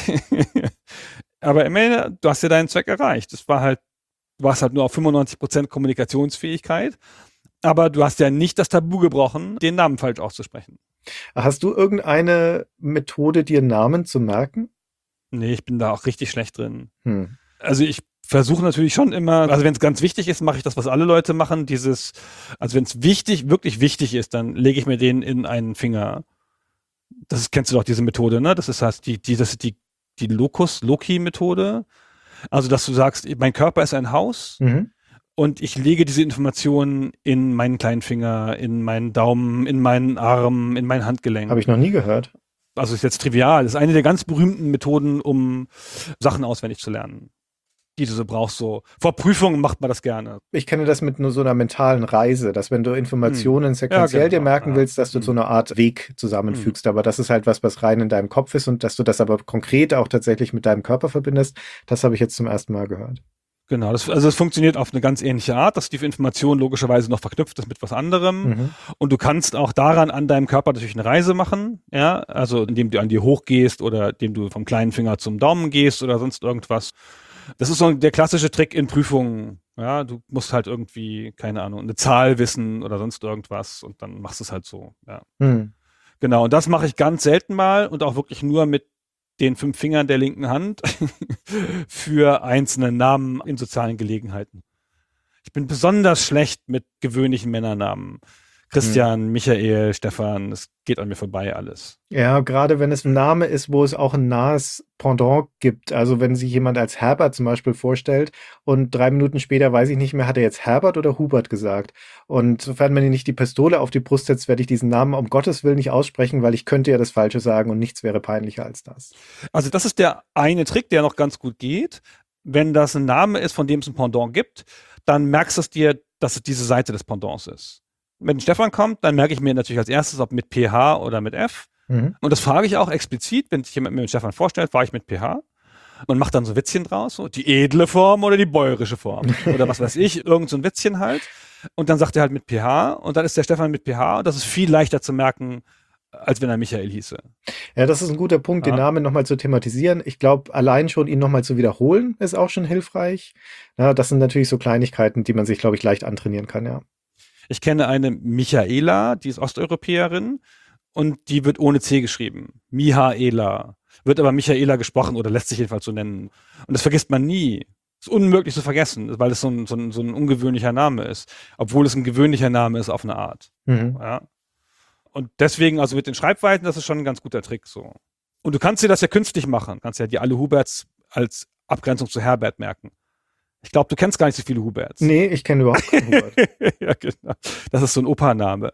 Aber immerhin, du hast ja deinen Zweck erreicht. Du warst halt nur auf 95% Kommunikationsfähigkeit, aber du hast ja nicht das Tabu gebrochen, den Namen falsch auszusprechen. Hast du irgendeine Methode, dir Namen zu merken? Nee, ich bin da auch richtig schlecht drin. Hm. Also ich versuche natürlich schon immer, also wenn es ganz wichtig ist, mache ich das, was alle Leute machen, also wenn es wirklich wichtig ist, dann lege ich mir den in einen Finger. Kennst du doch diese Methode, ne? Das ist die Loki-Methode. Also, dass du sagst, mein Körper ist ein Haus Mhm. und ich lege diese Informationen in meinen kleinen Finger, in meinen Daumen, in meinen Arm, in mein Handgelenk. Habe ich noch nie gehört. Also ist jetzt trivial. Das ist eine der ganz berühmten Methoden, um Sachen auswendig zu lernen, die du so brauchst. So vor Prüfungen macht man das gerne. Ich kenne das mit nur so einer mentalen Reise, dass wenn du Informationen sequenziell dir merken willst, dass du so eine Art Weg zusammenfügst. Aber das ist halt was rein in deinem Kopf ist und dass du das aber konkret auch tatsächlich mit deinem Körper verbindest, das habe ich jetzt zum ersten Mal gehört. Genau, das funktioniert auf eine ganz ähnliche Art, dass die Information logischerweise noch verknüpft ist mit was anderem. Mhm. Und du kannst auch daran an deinem Körper natürlich eine Reise machen, ja, also indem du an dir hochgehst oder indem du vom kleinen Finger zum Daumen gehst oder sonst irgendwas. Das ist so der klassische Trick in Prüfungen. Ja, du musst halt irgendwie, keine Ahnung, eine Zahl wissen oder sonst irgendwas und dann machst du es halt so. Ja. Mhm. Genau, und das mache ich ganz selten mal und auch wirklich nur mit den 5 Fingern der linken Hand für einzelne Namen in sozialen Gelegenheiten. Ich bin besonders schlecht mit gewöhnlichen Männernamen. Christian, Michael, Stefan, das geht an mir vorbei alles. Ja, gerade wenn es ein Name ist, wo es auch ein nahes Pendant gibt. Also wenn sich jemand als Herbert zum Beispiel vorstellt und 3 Minuten später, weiß ich nicht mehr, hat er jetzt Herbert oder Hubert gesagt. Und sofern man ihm nicht die Pistole auf die Brust setzt, werde ich diesen Namen um Gottes Willen nicht aussprechen, weil ich könnte ja das Falsche sagen und nichts wäre peinlicher als das. Also das ist der eine Trick, der noch ganz gut geht. Wenn das ein Name ist, von dem es ein Pendant gibt, dann merkst du es dir, dass es diese Seite des Pendants ist. Wenn Stefan kommt, dann merke ich mir natürlich als erstes, ob mit PH oder mit F. Mhm. Und das frage ich auch explizit, wenn sich jemand mir mit Stefan vorstellt, frage ich mit PH. Und macht dann so Witzchen draus, so die edle Form oder die bäuerische Form. Oder was weiß ich, irgend so ein Witzchen halt. Und dann sagt er halt mit PH und dann ist der Stefan mit PH und das ist viel leichter zu merken, als wenn er Michael hieße. Ja, das ist ein guter Punkt, den Namen nochmal zu thematisieren. Ich glaube, allein schon ihn nochmal zu wiederholen, ist auch schon hilfreich. Ja, das sind natürlich so Kleinigkeiten, die man sich, glaube ich, leicht antrainieren kann, ja. Ich kenne eine Michaela, die ist Osteuropäerin und die wird ohne C geschrieben. Mihaela. Wird aber Michaela gesprochen oder lässt sich jedenfalls so nennen. Und das vergisst man nie. Ist unmöglich zu vergessen, weil es so ein ungewöhnlicher Name ist. Obwohl es ein gewöhnlicher Name ist auf eine Art. Mhm. Ja. Und deswegen, also mit den Schreibweisen, das ist schon ein ganz guter Trick so. Und du kannst dir das ja künstlich machen. Du kannst ja die alle Huberts als Abgrenzung zu Herbert merken. Ich glaube, du kennst gar nicht so viele Huberts. Nee, ich kenne überhaupt keinen Hubert. Ja, genau. Das ist so ein Opa-Name.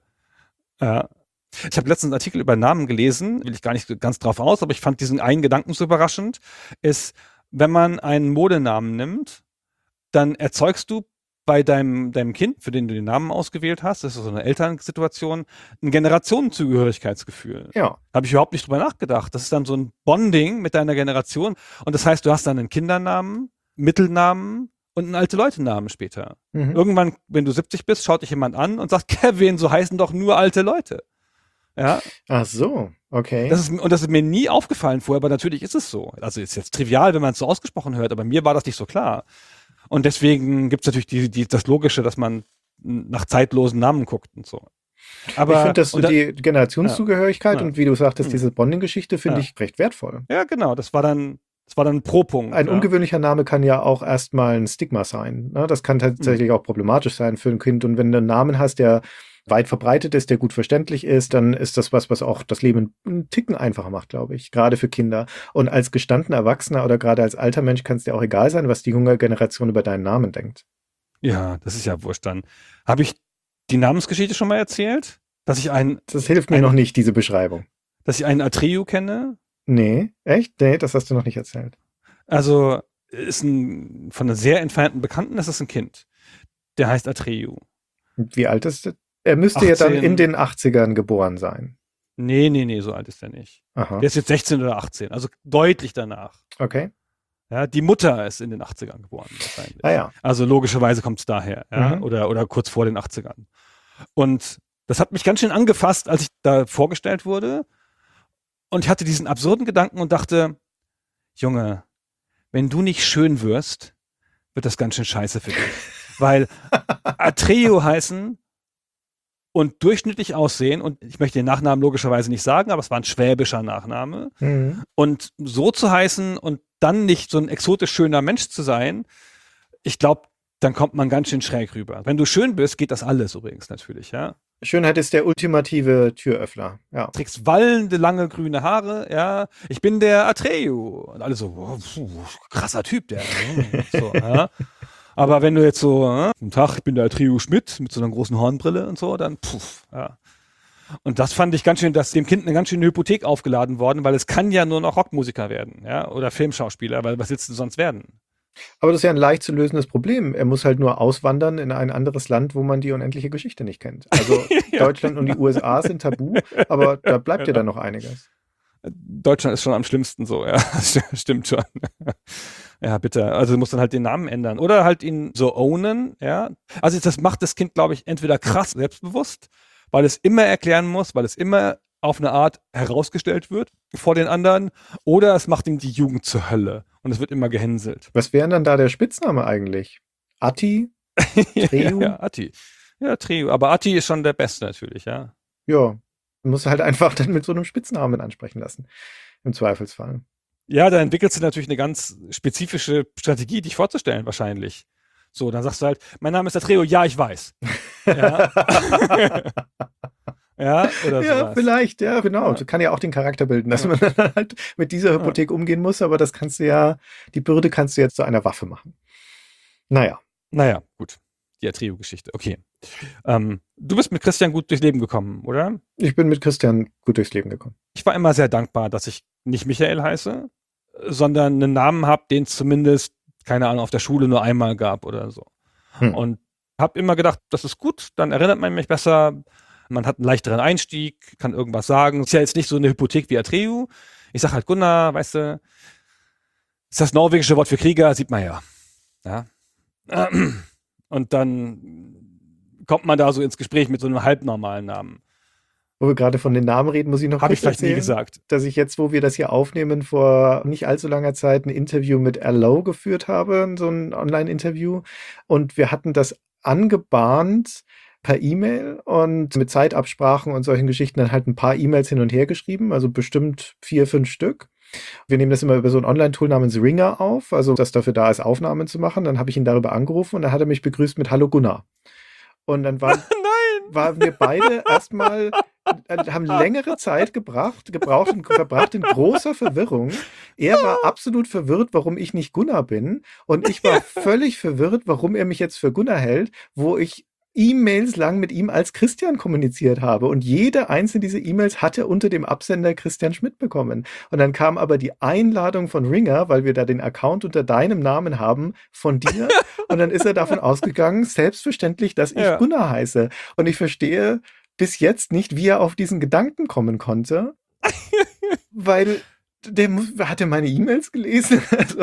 Ja. Ich habe letztens einen Artikel über Namen gelesen, will ich gar nicht ganz drauf aus, aber ich fand diesen einen Gedanken so überraschend, ist, wenn man einen Modenamen nimmt, dann erzeugst du bei deinem Kind, für den du den Namen ausgewählt hast, das ist so eine Elternsituation, ein Generationenzugehörigkeitsgefühl. Ja. Habe ich überhaupt nicht drüber nachgedacht. Das ist dann so ein Bonding mit deiner Generation und das heißt, du hast dann einen Kindernamen, Mittelnamen und einen Alte-Leute-Namen später. Mhm. Irgendwann, wenn du 70 bist, schaut dich jemand an und sagt, Kevin, so heißen doch nur alte Leute. Ja. Ach so, okay. Das ist mir nie aufgefallen vorher, aber natürlich ist es so. Also ist jetzt trivial, wenn man es so ausgesprochen hört, aber mir war das nicht so klar. Und deswegen gibt es natürlich das Logische, dass man nach zeitlosen Namen guckt und so. Aber ich finde, dass die Generationszugehörigkeit Ja. und wie du sagtest, diese Bonding-Geschichte finde ich recht wertvoll. Ja, genau. Das war dann ein Pro-Punkt. Ein ungewöhnlicher Name kann ja auch erstmal ein Stigma sein. Ne? Das kann tatsächlich auch problematisch sein für ein Kind. Und wenn du einen Namen hast, der weit verbreitet ist, der gut verständlich ist, dann ist das was auch das Leben einen Ticken einfacher macht, glaube ich. Gerade für Kinder. Und als gestandener Erwachsener oder gerade als alter Mensch kann es dir auch egal sein, was die junge Generation über deinen Namen denkt. Ja, das ist ja wurscht dann. Habe ich die Namensgeschichte schon mal erzählt? Das hilft mir noch nicht, diese Beschreibung. Dass ich einen Atreyu kenne. Nee, echt? Nee, das hast du noch nicht erzählt. Also ist von einem sehr entfernten Bekannten, das ist ein Kind. Der heißt Atreyu. Wie alt ist er? Er müsste 18. ja dann in den 80ern geboren sein. Nee, so alt ist er nicht. Aha. Der ist jetzt 16 oder 18, also deutlich danach. Okay. Ja, die Mutter ist in den 80ern geboren, wahrscheinlich. Ah ja. Also logischerweise kommt es daher, ja, Mhm. oder kurz vor den 80ern. Und das hat mich ganz schön angefasst, als ich da vorgestellt wurde. Und ich hatte diesen absurden Gedanken und dachte, Junge, wenn du nicht schön wirst, wird das ganz schön scheiße für dich. Weil Atreyu heißen und durchschnittlich aussehen, und ich möchte den Nachnamen logischerweise nicht sagen, aber es war ein schwäbischer Nachname. Mhm. Und so zu heißen und dann nicht so ein exotisch schöner Mensch zu sein, ich glaube, dann kommt man ganz schön schräg rüber. Wenn du schön bist, geht das alles übrigens natürlich, ja. Schönheit ist der ultimative Türöffner. Ja. Trägst wallende, lange grüne Haare, ja. Ich bin der Atreyu. Und alle so, wow, krasser Typ, der. So, ja. Aber wenn du jetzt so, guten Tag, ich bin der Atreyu Schmidt mit so einer großen Hornbrille und so, dann ja. Und das fand ich ganz schön, dass dem Kind eine ganz schöne Hypothek aufgeladen worden, weil es kann ja nur noch Rockmusiker werden, ja, oder Filmschauspieler, weil was willst du sonst werden? Aber das ist ja ein leicht zu lösendes Problem. Er muss halt nur auswandern in ein anderes Land, wo man die unendliche Geschichte nicht kennt. Also Ja. Deutschland und die USA sind tabu, aber da bleibt ja Genau. dann noch einiges. Deutschland ist schon am schlimmsten so, ja, stimmt schon. Ja, bitte. Also du musst dann halt den Namen ändern oder halt ihn so ownen, ja. Also das macht das Kind, glaube ich, entweder krass selbstbewusst, weil es immer erklären muss, weil es immer auf eine Art herausgestellt wird vor den anderen, oder es macht ihm die Jugend zur Hölle und es wird immer gehänselt. Was wäre dann da der Spitzname eigentlich? Atti? Atreyu? Ja, Atti. Ja, Trio. Aber Atti ist schon der Beste natürlich, ja. Ja. Man muss halt einfach dann mit so einem Spitznamen ansprechen lassen. Im Zweifelsfall. Ja, da entwickelst du natürlich eine ganz spezifische Strategie, dich vorzustellen wahrscheinlich. So, dann sagst du halt, mein Name ist Atreyu, ja, ich weiß. Ja, ja oder Ja, sowas. vielleicht, ja, genau. Ja. Das kann ja auch den Charakter bilden, dass Ja. man dann halt mit dieser Hypothek umgehen muss, aber das kannst du ja, die Bürde kannst du jetzt zu einer Waffe machen. Naja. Naja, gut. Die Atreyu-Geschichte, okay. Du bist mit Christian gut durchs Leben gekommen, oder? Ich bin mit Christian gut durchs Leben gekommen. Ich war immer sehr dankbar, dass ich nicht Michael heiße, sondern einen Namen habe, den es zumindest, keine Ahnung, auf der Schule nur einmal gab oder so. Und habe immer gedacht, das ist gut, dann erinnert man mich besser, man hat einen leichteren Einstieg, kann irgendwas sagen. Ist ja jetzt nicht so eine Hypothek wie Atreyu. Ich sag halt Gunnar, weißt du, ist das norwegische Wort für Krieger, sieht man ja. Ja. Und dann kommt man da so ins Gespräch mit so einem halbnormalen Namen. Wo wir gerade von den Namen reden, muss ich noch Habe ich kurz vielleicht nie gesagt. dass ich jetzt, wo wir das hier aufnehmen, vor nicht allzu langer Zeit ein Interview mit Allo geführt habe, so ein Online-Interview. Und wir hatten das angebahnt per E-Mail und mit Zeitabsprachen und solchen Geschichten dann halt ein paar E-Mails hin und her geschrieben, also bestimmt 4, 5 Stück. Wir nehmen das immer über so ein Online-Tool namens Ringer auf, also das dafür da ist, Aufnahmen zu machen. Dann habe ich ihn darüber angerufen und dann hat er mich begrüßt mit Hallo Gunnar. Und dann waren wir beide erstmal, haben längere Zeit verbracht in großer Verwirrung. Er war absolut verwirrt, warum ich nicht Gunnar bin. Und ich war völlig verwirrt, warum er mich jetzt für Gunnar hält, wo ich E-Mails lang mit ihm als Christian kommuniziert habe. Und jede einzelne dieser E-Mails hatte unter dem Absender Christian Schmidt bekommen. Und dann kam aber die Einladung von Ringer, weil wir da den Account unter deinem Namen haben, von dir. Und dann ist er davon ausgegangen, selbstverständlich, dass ich Gunnar heiße. Und ich verstehe bis jetzt nicht, wie er auf diesen Gedanken kommen konnte. Weil hat er meine E-Mails gelesen? Also,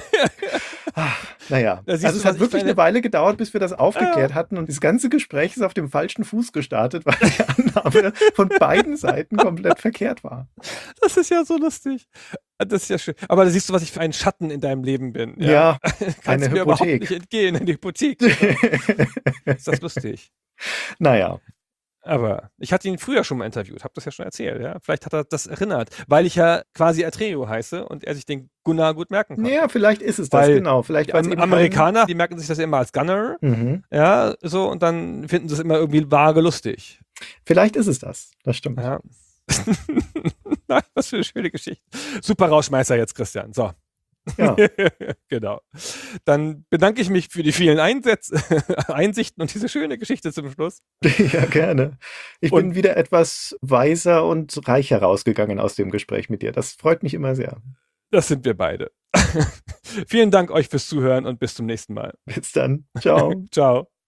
naja, also es hat wirklich eine Weile gedauert, bis wir das aufgeklärt hatten und das ganze Gespräch ist auf dem falschen Fuß gestartet, weil die Annahme von beiden Seiten komplett verkehrt war. Das ist ja so lustig. Das ist ja schön. Aber da siehst du, was ich für ein Schatten in deinem Leben bin. Ja, kannst eine mir Hypothek. Überhaupt nicht entgehen, eine Hypothek. Ist das lustig. Naja. Aber ich hatte ihn früher schon mal interviewt, habe das ja schon erzählt, ja. Vielleicht hat er das erinnert, weil ich ja quasi Atreyu heiße und er sich den Gunnar gut merken kann. Ja, vielleicht ist es das, genau. Vielleicht die Amerikaner, die merken sich das immer als Gunnar, ja, so, und dann finden sie es immer irgendwie vage lustig. Vielleicht ist es das stimmt. Ja. Was für eine schöne Geschichte. Super Rauschmeißer jetzt, Christian. So. Ja. Genau. Dann bedanke ich mich für die vielen Einsichten und diese schöne Geschichte zum Schluss. Ja, gerne. Ich bin Und wieder etwas weiser und reicher rausgegangen aus dem Gespräch mit dir. Das freut mich immer sehr. das sind wir beide. Vielen Dank euch fürs Zuhören und bis zum nächsten Mal. Bis dann. Ciao. Ciao.